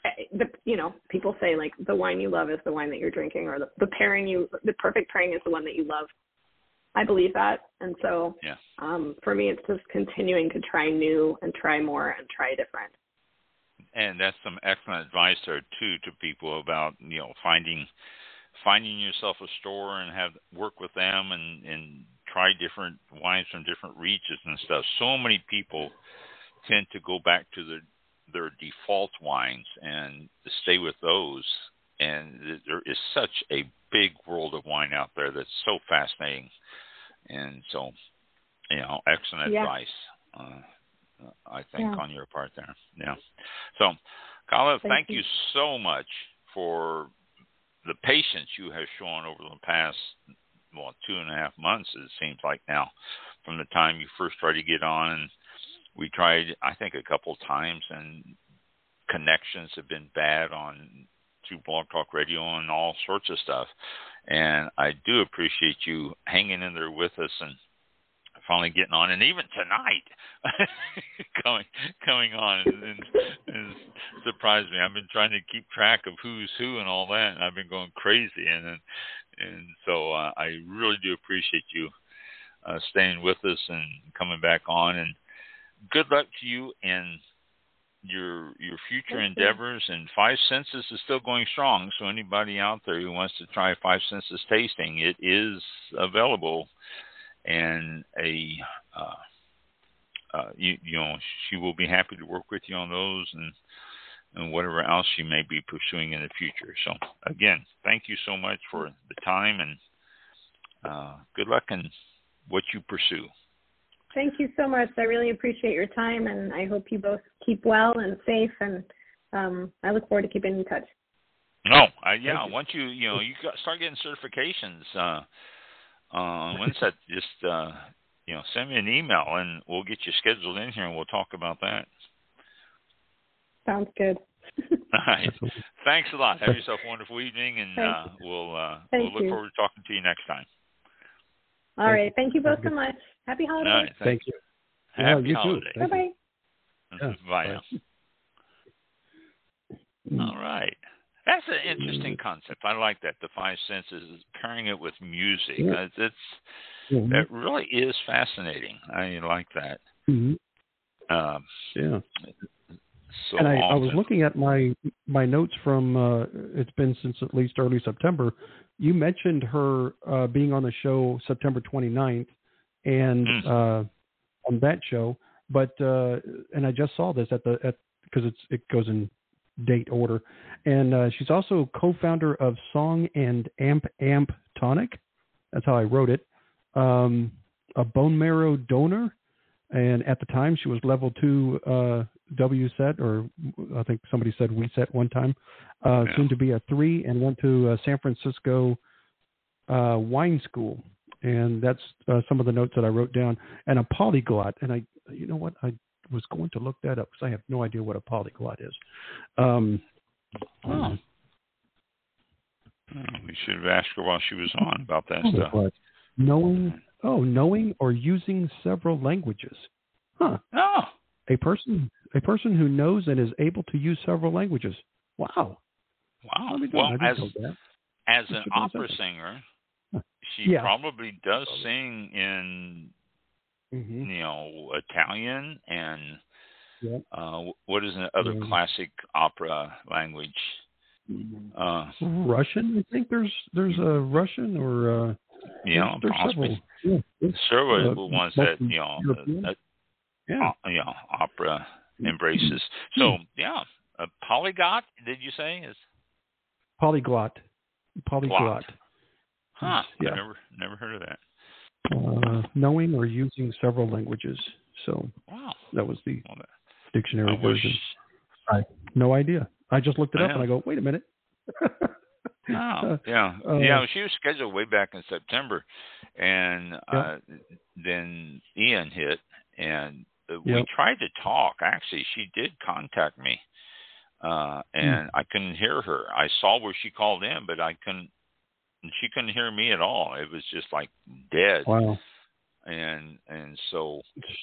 the you know people say like the wine you love is the wine that you're drinking, or the, the pairing you the perfect pairing is the one that you love. I believe that, and so yeah. um, for me, it's just continuing to try new and try more and try different. And that's some excellent advice there too to people about you know finding finding yourself a store and have work with them and and try different wines from different regions and stuff. So many people tend to go back to their their default wines and stay with those. And there is such a big world of wine out there that's so fascinating. And so, you know, excellent yeah. advice, uh, I think, yeah. on your part there. Yeah. So, Carla, thank, thank you. you so much for the patience you have shown over the past, well, two and a half months, it seems like now, from the time you first tried to get on. And we tried, I think, a couple times, and connections have been bad on through Blog Talk Radio and all sorts of stuff. And I do appreciate you hanging in there with us and finally getting on, and even tonight coming coming on and, and, and surprised me. I've been trying to keep track of who's who and all that, and I've been going crazy. And and so uh, I really do appreciate you uh, staying with us and coming back on. And good luck to you in your your future Thank endeavors. you. And Five Senses is still going strong. So anybody out there who wants to try Five Senses tasting, it is available. And a uh, uh, you, you know she will be happy to work with you on those and and whatever else she may be pursuing in the future. So again, thank you so much for the time, and uh, good luck in what you pursue. Thank you so much. I really appreciate your time, and I hope you both keep well and safe. And um, I look forward to keeping in touch. No, I, yeah. Once you you know you got, start getting certifications uh, on Winsett, just uh, you know send me an email and we'll get you scheduled in here and we'll talk about that. Sounds good. All right. Thanks a lot. Have yourself a wonderful evening, and uh, we'll uh, we'll look you. forward to talking to you next time. All Thank right. you. Thank you both Have a so good- much. Happy All holidays. right. Thank you. Happy Yeah, you holidays. too. Bye Thank bye. Yeah. Bye Bye. now. All right. That's an interesting concept. I like that. The Five Senses is pairing it with music. Yeah. It's, it's Mm-hmm. that really is fascinating. I like that. Mm-hmm. Um, Yeah. so and I, I was often- looking at my my notes from uh, it's been since at least early September. You mentioned her uh, being on the show September twenty-ninth, and Mm. uh, on that show. But uh, and I just saw this at the at because it's it goes in date order, and uh, she's also co-founder of Song and Amp Amp Tonic. That's how I wrote it. Um, a bone marrow donor. And at the time, she was level two uh, W set, or I think somebody said we set one time, uh, Yeah. soon to be a three, and went to uh, San Francisco uh, wine school. And that's uh, some of the notes that I wrote down. And a polyglot. And I, you know what, I was going to look that up because I have no idea what a polyglot is. Um, Oh. We should have asked her while she was on about that stuff. Polyglot. Knowing, oh, knowing or using several languages. Huh. Oh. A person, a person who knows and is able to use several languages. Wow. Wow. Let me do Well, it. I as didn't know that. as That an should be opera something. singer, Huh. she Yeah. probably does sing in Mm-hmm. you know Italian and Yeah. uh, what is another Yeah. classic opera language? Uh, Russian. I think there's there's a Russian or uh, you know, there's, there's several. possibly Yeah. There's, several uh, the ones that mostly you know, European. uh, Yeah. uh, you know, opera embraces. So yeah, a polyglot. Did you say is? Polyglot. Polyglot. Huh. Yeah. I never never heard of that. Uh, knowing or using several languages. So Wow. that was the Well, that, dictionary I wish. version. I no idea. I just looked it up Yeah. and I go, wait a minute. Oh, yeah. Uh, yeah, she was scheduled way back in September, and Yeah. uh, then Ian hit, and uh, we Yep. tried to talk. Actually, she did contact me, uh, and I couldn't hear her. I saw where she called in, but I couldn't. She couldn't hear me at all. It was just like dead. Wow. And and so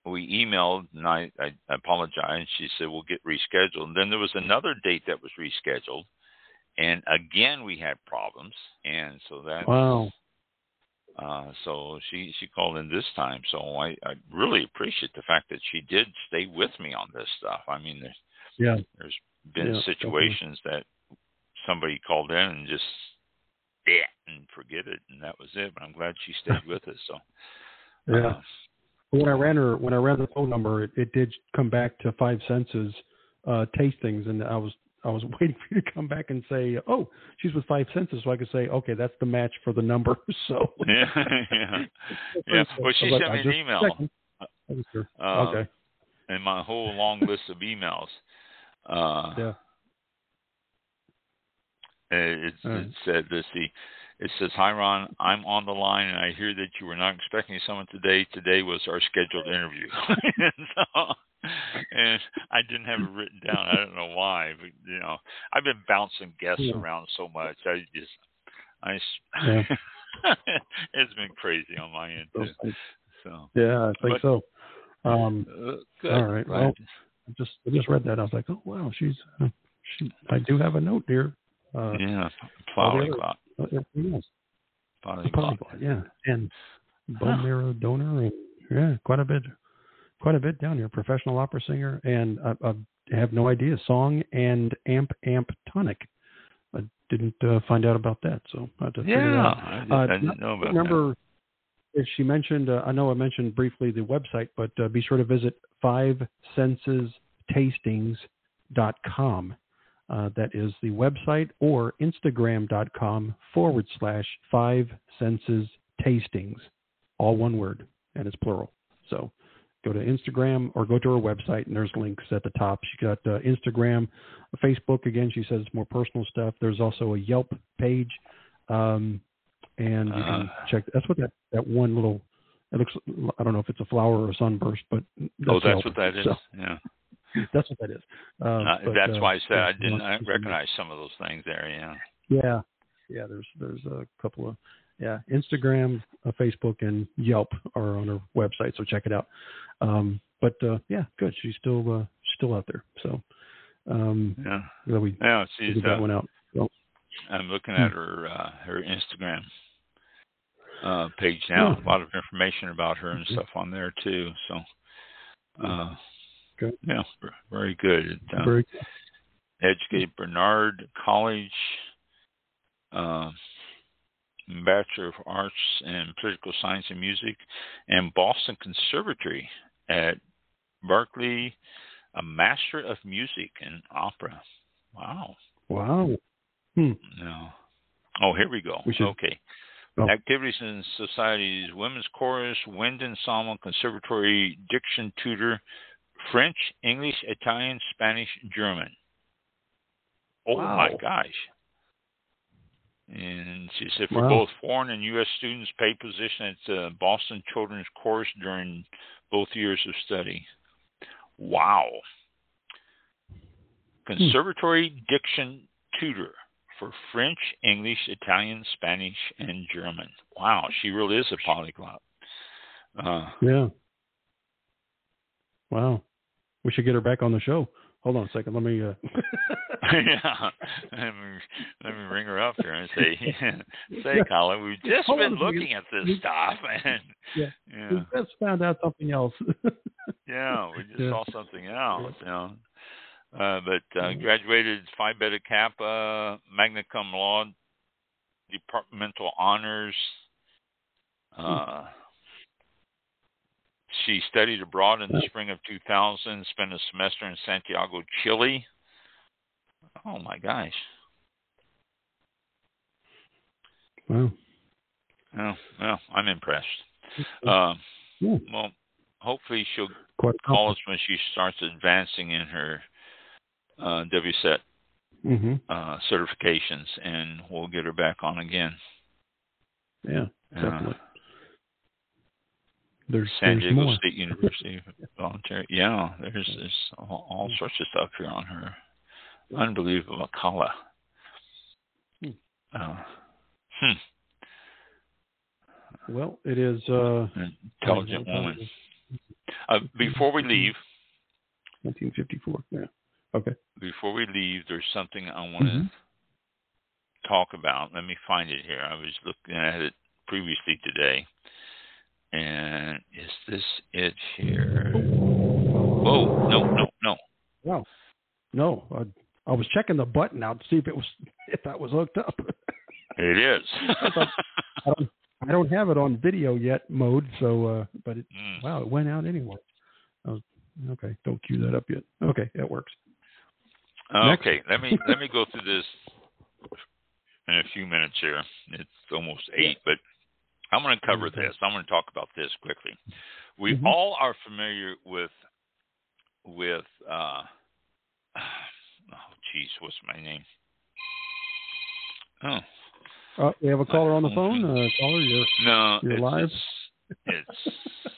we emailed, and I, I apologized. She said, we'll get rescheduled. And then there was another date that was rescheduled. And again, we had problems. And so that's, wow. Uh, so she, she called in this time. So I, I really appreciate the fact that she did stay with me on this stuff. I mean, there's, yeah. there's been yeah, situations definitely. that somebody called in and just, yeah, and forget it. And that was it. But I'm glad she stayed with us. So, yeah. Uh, when I ran her, when I ran the phone number, it, it did come back to Five Senses uh, Tastings. And I was, I was waiting for you to come back and say, oh, she's with Five Senses. So I could say, okay, that's the match for the number. So yeah, yeah, yeah. Well, she sent like, me an email. Sure. Uh, okay. And my whole long list of emails. Uh, yeah. It, it, right. it said this. The, it says, "Hi Ron, I'm on the line, and I hear that you were not expecting someone today. Today was our scheduled interview." and, so, and I didn't have it written down. I don't know why, but you know, I've been bouncing guests yeah. around so much. I just, I, yeah. it's been crazy on my end too. So yeah, I think but, so. Um, uh, good. all right. Well, I just I just read that. I was like, oh wow, she's uh, she. I do have a note here. Uh, yeah, polyglot. Everything Polyglot. Yeah, and bone huh. marrow donor, and yeah, quite a bit, quite a bit down here. Professional opera singer, and I, I have no idea. Song and amp amp tonic. I didn't uh, find out about that, so I had to yeah, figure out. I, did, uh, I didn't know about remember, that. If she mentioned, uh, I know I mentioned briefly the website, but uh, be sure to visit five senses tastings dot com. Uh, that is the website, or Instagram.com forward slash five senses tastings, all one word, and it's plural. So go to Instagram or go to her website, and there's links at the top. She got uh, Instagram, Facebook. Again, she says more personal stuff. There's also a Yelp page, um, and you can uh, check. That's what that, that one little. It looks. I don't know if it's a flower or a sunburst, but that's oh, that's Yelp. what that is. So, yeah. That's what that is. Uh, Uh, but, that's uh, why I said yeah, I didn't I recognize some of those things there. Yeah. Yeah, yeah. There's there's a couple of yeah. Instagram, uh, Facebook, and Yelp are on her website, so check it out. Um, but uh, yeah, good. She's still uh, still out there. So um, yeah, we yeah. She's we got uh, one out. So, I'm looking at her uh, her Instagram uh, page now. oh. A lot of information about her and stuff on there too. So. Uh, Good. Yeah, very good. Uh, very educated Bernard College, uh, Bachelor of Arts in Political Science and Music, and Boston Conservatory at Berkeley, a Master of Music and Opera. Wow. Wow. Hmm. No. Oh, here we go. We should, okay. oh. Activities in societies: Women's Chorus, Wind Ensemble, Conservatory, Diction Tutor, French, English, Italian, Spanish, German. Oh, wow. my gosh. And she said for wow. both foreign and U S students, paid position at the Boston Children's Chorus during both years of study. Wow. Conservatory hmm. Diction Tutor for French, English, Italian, Spanish, and German. Wow, she really is a polyglot. Uh, yeah. Wow. We should get her back on the show. Hold on a second. Let me. Uh... yeah. Let me, let me ring her up here and say, say, yeah. Colin, we've just Hold been looking at this stuff, and yeah. yeah. we just found out something else. yeah, we just yeah. saw something else. You know. Uh, but uh, graduated Phi Beta Kappa, magna cum laude, departmental honors. Uh, she studied abroad in the spring of two thousand, spent a semester in Santiago, Chile. Oh, my gosh. Wow. Well, well I'm impressed. Uh, yeah. Well, hopefully she'll Quite call us when she starts advancing in her uh, W S E T mm-hmm. uh, certifications, and we'll get her back on again. Yeah, definitely. Uh, There's San there's Diego more. State University voluntary. Yeah, there's there's all, all sorts of stuff here on her. Unbelievable, Kala. Hmm. Uh, hmm. Well, it is uh, intelligent uh, woman. Uh, before we leave, nineteen fifty-four. Yeah. Okay. Before we leave, there's something I want to mm-hmm. talk about. Let me find it here. I was looking at it previously today, and is this it here? Oh no, no, no. Wow. No, I, I was checking the button out to see if it was if that was hooked up. It is. I, thought, I, don't, I don't have it on video yet mode, so uh, but it mm. wow, it went out anyway. I was, okay, don't cue that up yet. Okay, that works. Okay, Next. let me let me go through this in a few minutes here. It's almost eight, but I'm going to cover okay. this. I'm going to talk about this quickly. We mm-hmm. all are familiar with with uh, oh, geez, what's my name? Oh. Uh, we have a caller on the phone. Uh, caller, you're, no, you're it's, live. It's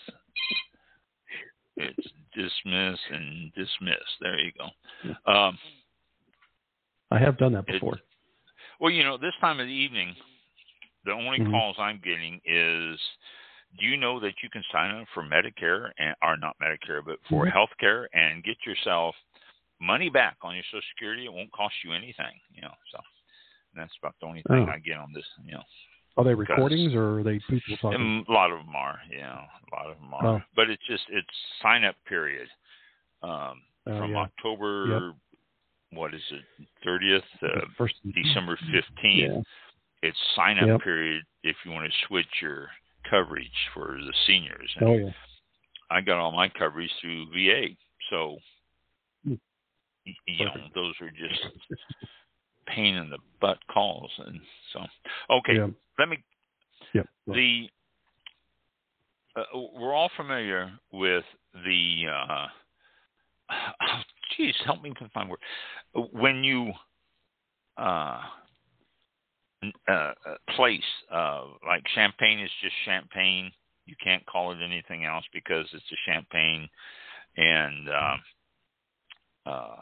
it's dismiss and dismiss. There you go. Um, I have done that before. It, well, you know, this time of the evening, the only mm-hmm. calls I'm getting is, do you know that you can sign up for Medicare and or not Medicare, but for mm-hmm. health care and get yourself money back on your Social Security? It won't cost you anything, you know. So. That's about the only thing oh. I get on this, you know. Are they recordings or are they people talking? A lot of them are, yeah. A lot of them are. Oh. But it's just, it's sign-up period um, uh, from yeah. October, yep. what is it, thirtieth, uh, First, December fifteenth. Yeah. It's sign-up yep. period if you want to switch your coverage for the seniors. And oh, yeah. I got all my coverage through V A. So, mm. you Perfect. know, those are just... pain in the butt calls, and so okay. Yeah. Let me. Yeah. The uh, we're all familiar with the. Uh, oh, geez, help me to find word. When you uh, uh, place uh, like champagne is just champagne. You can't call it anything else because it's a champagne, and. Uh, uh,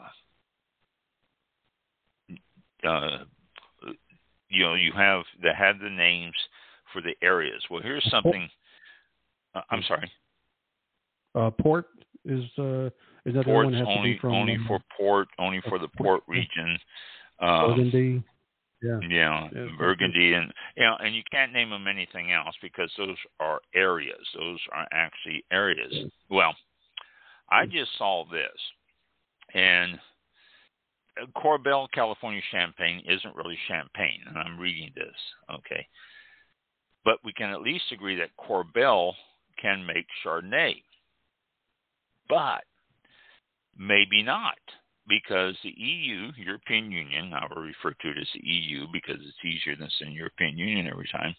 Uh, you know, you have they have the names for the areas. Well, here's something. Uh, I'm sorry. Uh, port is uh, is that Port's one has only to be from, only um, for port, only for the port region. Uh, Burgundy. Yeah. Yeah, yeah Burgundy, and you know, and you can't name them anything else because those are areas. Those are actually areas. Yeah. Well, I just saw this, and. Corbel California Champagne isn't really champagne, and I'm reading this, okay? But we can at least agree that Corbel can make Chardonnay. But maybe not, because the E U, European Union, I will refer to it as the E U because it's easier than saying European Union every time,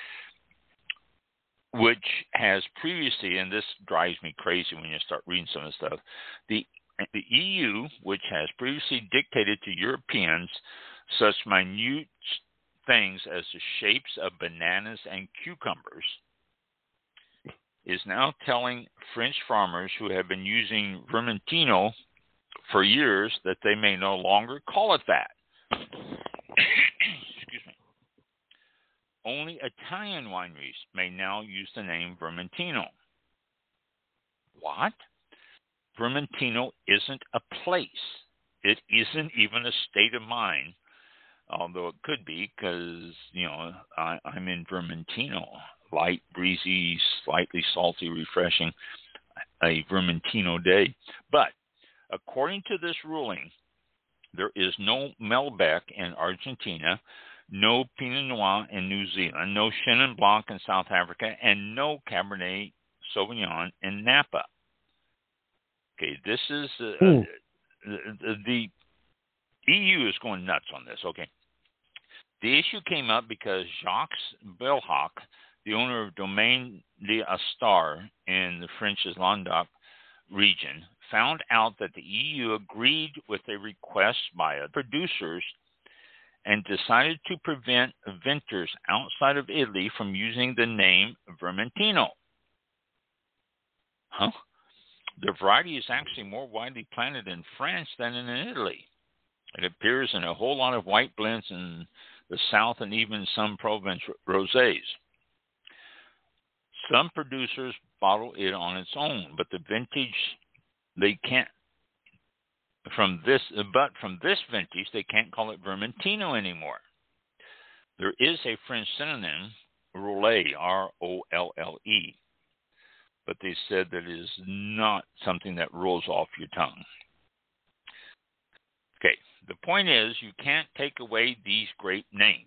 which has previously, and this drives me crazy when you start reading some of the stuff, the The E U, which has previously dictated to Europeans such minute things as the shapes of bananas and cucumbers, is now telling French farmers who have been using Vermentino for years that they may no longer call it that. Excuse me. Only Italian wineries may now use the name Vermentino. What? Vermentino isn't a place. It isn't even a state of mind, although it could be because, you know, I, I'm in Vermentino. Light, breezy, slightly salty, refreshing, a Vermentino day. But according to this ruling, there is no Malbec in Argentina, no Pinot Noir in New Zealand, no Chenin Blanc in South Africa, and no Cabernet Sauvignon in Napa. Okay, this is uh, uh, the, the E U is going nuts on this. Okay, the issue came up because Jacques Belhoc, the owner of Domaine d'Astar in the French Languedoc region, found out that the E U agreed with a request by producers and decided to prevent vintners outside of Italy from using the name Vermentino. Huh? The variety is actually more widely planted in France than in Italy. It appears in a whole lot of white blends in the south and even some Provence rosés. Some producers bottle it on its own. But the vintage, they can't. From this, but from this vintage, they can't call it Vermentino anymore. There is a French synonym, Rolle, R O L L E, but they said that it is not something that rolls off your tongue. Okay, the point is you can't take away these grape names.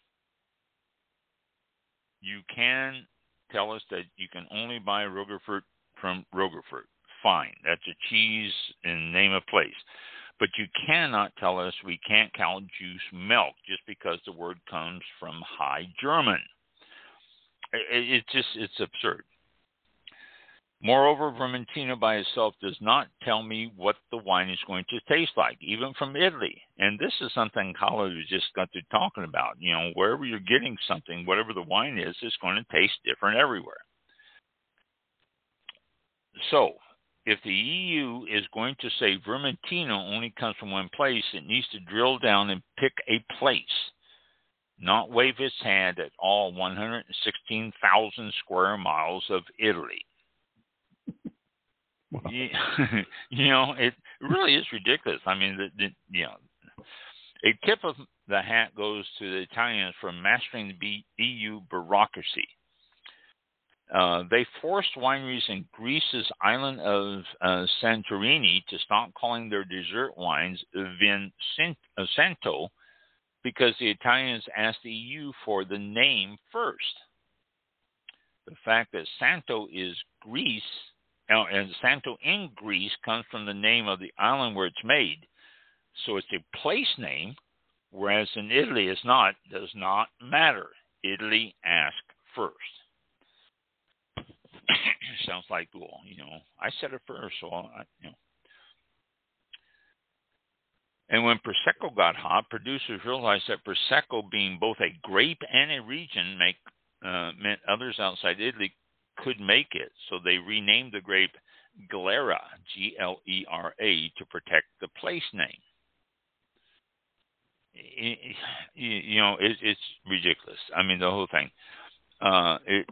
You can tell us that you can only buy Roquefort from Roquefort. Fine, that's a cheese and name of place. But you cannot tell us we can't cow juice milk just because the word comes from High German. It, it just, it's absurd. Moreover, Vermentino by itself does not tell me what the wine is going to taste like, even from Italy. And this is something Carlo just got to talking about. You know, wherever you're getting something, whatever the wine is, it's going to taste different everywhere. So, if the E U is going to say Vermentino only comes from one place, it needs to drill down and pick a place, not wave its hand at all one hundred sixteen thousand square miles of Italy. Wow. You, you know, it really is ridiculous. I mean, the, the, you know, a tip of the hat goes to the Italians for mastering the E U bureaucracy. Uh, they forced wineries in Greece's island of uh, Santorini to stop calling their dessert wines Vincento because the Italians asked the E U for the name first. The fact that Santo is Greece, uh, and Santo in Greece comes from the name of the island where it's made, so it's a place name, whereas in Italy it's not, does not matter. Italy asked first. Sounds like, well, you know, I said it first, so I, you know. And when Prosecco got hot, producers realized that Prosecco, being both a grape and a region, make uh, meant others outside Italy could make it. So they renamed the grape Glera, G L E R A, to protect the place name. It, you know, it, it's ridiculous. I mean, the whole thing. Uh, it.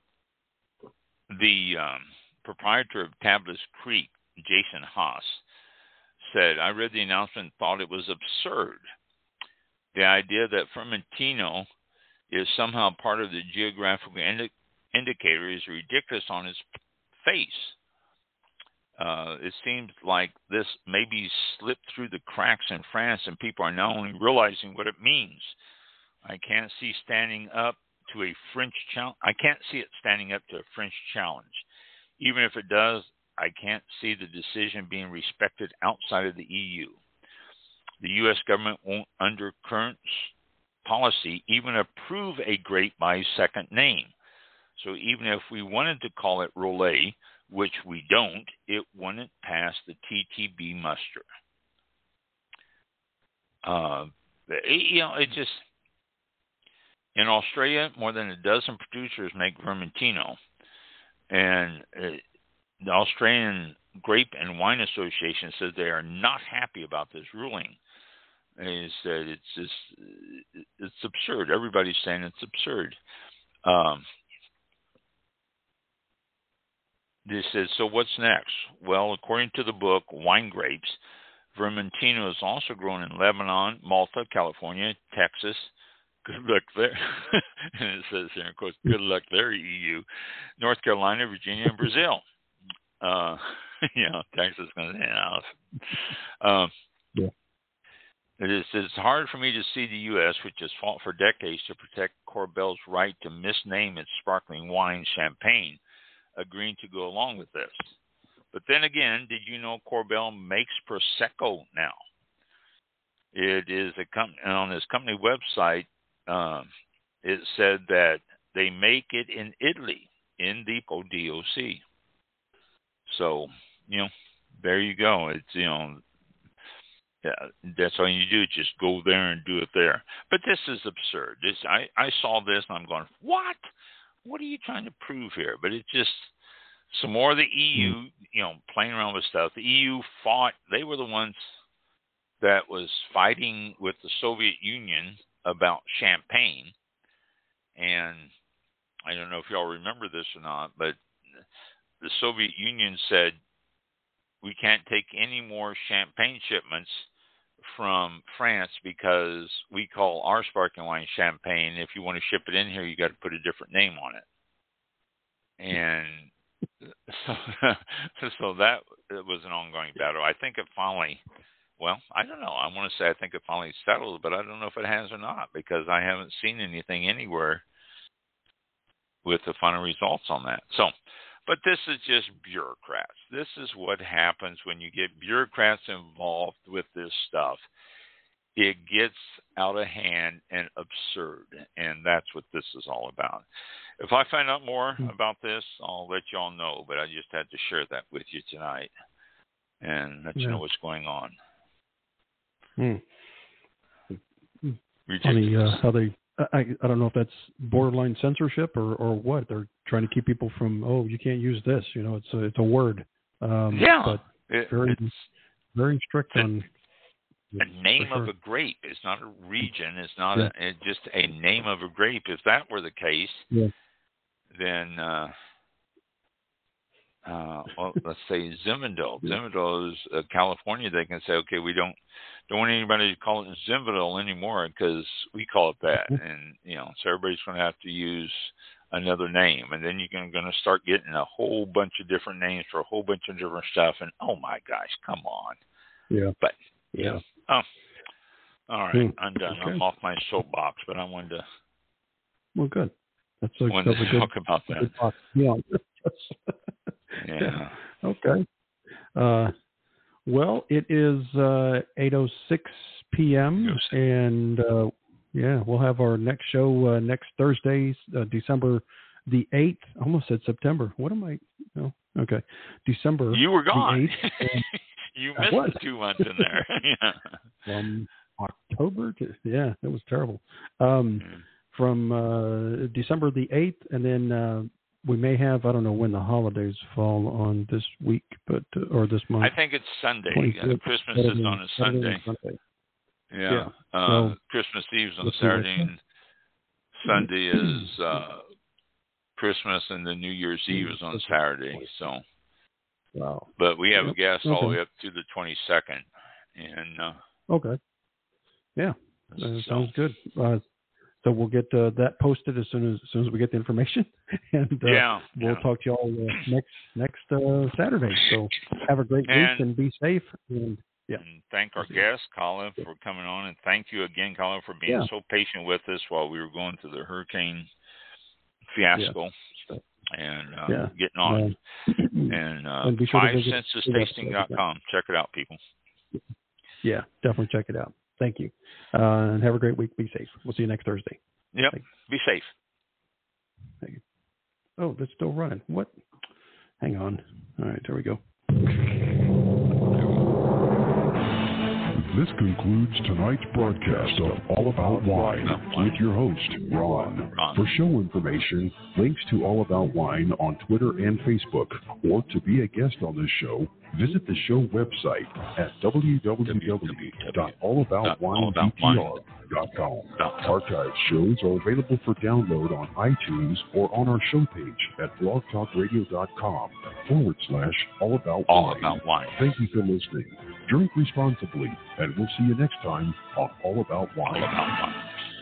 The um, proprietor of Tablas Creek, Jason Haas, said, I read the announcement and thought it was absurd. The idea that Vermentino is somehow part of the geographical indi- indicator is ridiculous on its face. Uh, it seems like this maybe slipped through the cracks in France and people are now only realizing what it means. I can't see standing up to a French challenge. I can't see it standing up to a French challenge. Even if it does, I can't see the decision being respected outside of the E U. The U S government won't, under current policy, even approve a grape by second name. So even if we wanted to call it Rolle, which we don't, it wouldn't pass the T T B muster. Uh, you know, it just... In Australia, more than a dozen producers make Vermentino, and uh, the Australian Grape and Wine Association says they are not happy about this ruling. They said it's just, it's absurd. Everybody's saying it's absurd. Um, this says, so what's next? Well, according to the book Wine Grapes, Vermentino is also grown in Lebanon, Malta, California, Texas. Good luck there. And it says here, of course, good luck there, E U. North Carolina, Virginia, and Brazil. Uh, you know, Texas is going to hand off. Um, yeah. It is, it's hard for me to see the U S, which has fought for decades to protect Korbel's right to misname its sparkling wine Champagne, agreeing to go along with this. But then again, did you know Korbel makes Prosecco now? It is a company on this company website. Um, it said that they make it in Italy, in Depot, D O C. So, you know, there you go. It's, you know, yeah, that's all you do, just go there and do it there. But this is absurd. This, I, I saw this and I'm going, what? What are you trying to prove here? But it's just some more of the E U, you know, playing around with stuff. The E U fought, they were the ones that was fighting with the Soviet Union about Champagne. And I don't know if y'all remember this or not, but the Soviet Union said, we can't take any more champagne shipments from France because we call our sparkling wine champagne. If you want to ship it in here, you got to put a different name on it. And so, so that was an ongoing battle. I think it finally, well, I don't know. I want to say I think it finally settled, but I don't know if it has or not because I haven't seen anything anywhere with the final results on that. So, but this is just bureaucrats. This is what happens when you get bureaucrats involved with this stuff. It gets out of hand and absurd, and that's what this is all about. If I find out more about this, I'll let you all know, but I just had to share that with you tonight and let you yeah. know what's going on. Hmm. Ridiculous. Funny uh, how they... I I don't know if that's borderline censorship or, or what. They're trying to keep people from, oh, you can't use this. You know, it's a, it's a word. Um, yeah. But it, very, it's very strict a, on... A name sure. of a grape. It's not a region. It's not yeah. a, it's just a name of a grape. If that were the case, yeah. then, uh, uh, well, let's say Zinfandel. Zinfandel is uh, California. They can say, okay, we don't don't want anybody to call it Zinfandel anymore because we call it that, and you know, so everybody's going to have to use another name, and then you're going to start getting a whole bunch of different names for a whole bunch of different stuff, and oh my gosh, come on. Yeah. But yeah. Oh, all right. Hmm. I'm done. Okay. I'm off my soapbox, but I wanted to. Well, good. That's a, wanted that's a to good talk about that. good talk. Yeah. Yeah. Okay. Uh, well, it is uh, eight oh six p.m. Yes. and uh, yeah, we'll have our next show uh, next Thursday, uh, December the eighth. I almost said September. What am I? No. Okay. December. You were gone. The eighth. You missed the two months in there. Yeah. From October to, yeah, it was terrible. Um, mm. From uh, December the eighth, and then uh, we may have, I don't know when the holidays fall on this week, but uh, or this month. I think it's Sunday. Uh, Christmas Saturday, is on a Sunday. Sunday. Yeah. yeah. Uh, so, Christmas Eve is on Saturday, and Sunday is uh, Christmas, and the New Year's Eve is on Saturday. So. Wow. But we have yep. a guest okay. all the way up to the twenty-second. And uh, okay. Yeah. Uh, so. Sounds good. Uh, so we'll get uh, that posted as soon as as soon as we get the information, and uh, yeah, we'll yeah. talk to y'all uh, next next uh, Saturday. So have a great and, week and be safe. And yeah. And thank our guest Colin for coming on, and thank you again, Colin, for being yeah. so patient with us while we were going through the hurricane fiasco. Yeah. And uh, yeah. getting on. Uh, and uh, and sure five census tasting dot com. Check it out, people. Yeah, definitely check it out. Thank you. Uh, and have a great week. Be safe. We'll see you next Thursday. Yep. Be safe. Thank you. Oh, that's still running. What? Hang on. All right, there we go. This concludes tonight's broadcast of All About Wine with your host, Ron. For show information, links to All About Wine on Twitter and Facebook, or to be a guest on this show, visit the show website at w w w dot all about wine d t r dot com. Archived shows are available for download on iTunes or on our show page at blogtalkradio.com forward slash All About All Wine. About Wine. Thank you for listening. Drink responsibly, and we'll see you next time on All About Wine. All About Wine.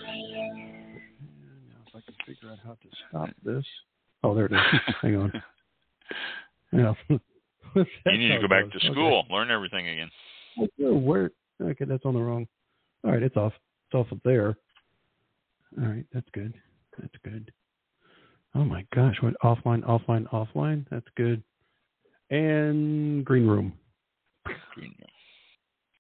Now, if I can figure out how to stop this. Oh, there it is. Hang on. Yeah. You need to go back to school, okay. Learn everything again. Where? Okay, that's on the wrong. All right, it's off. It's off up there. All right, that's good. That's good. Oh my gosh, what offline, offline, offline? That's good. And green room. Green room.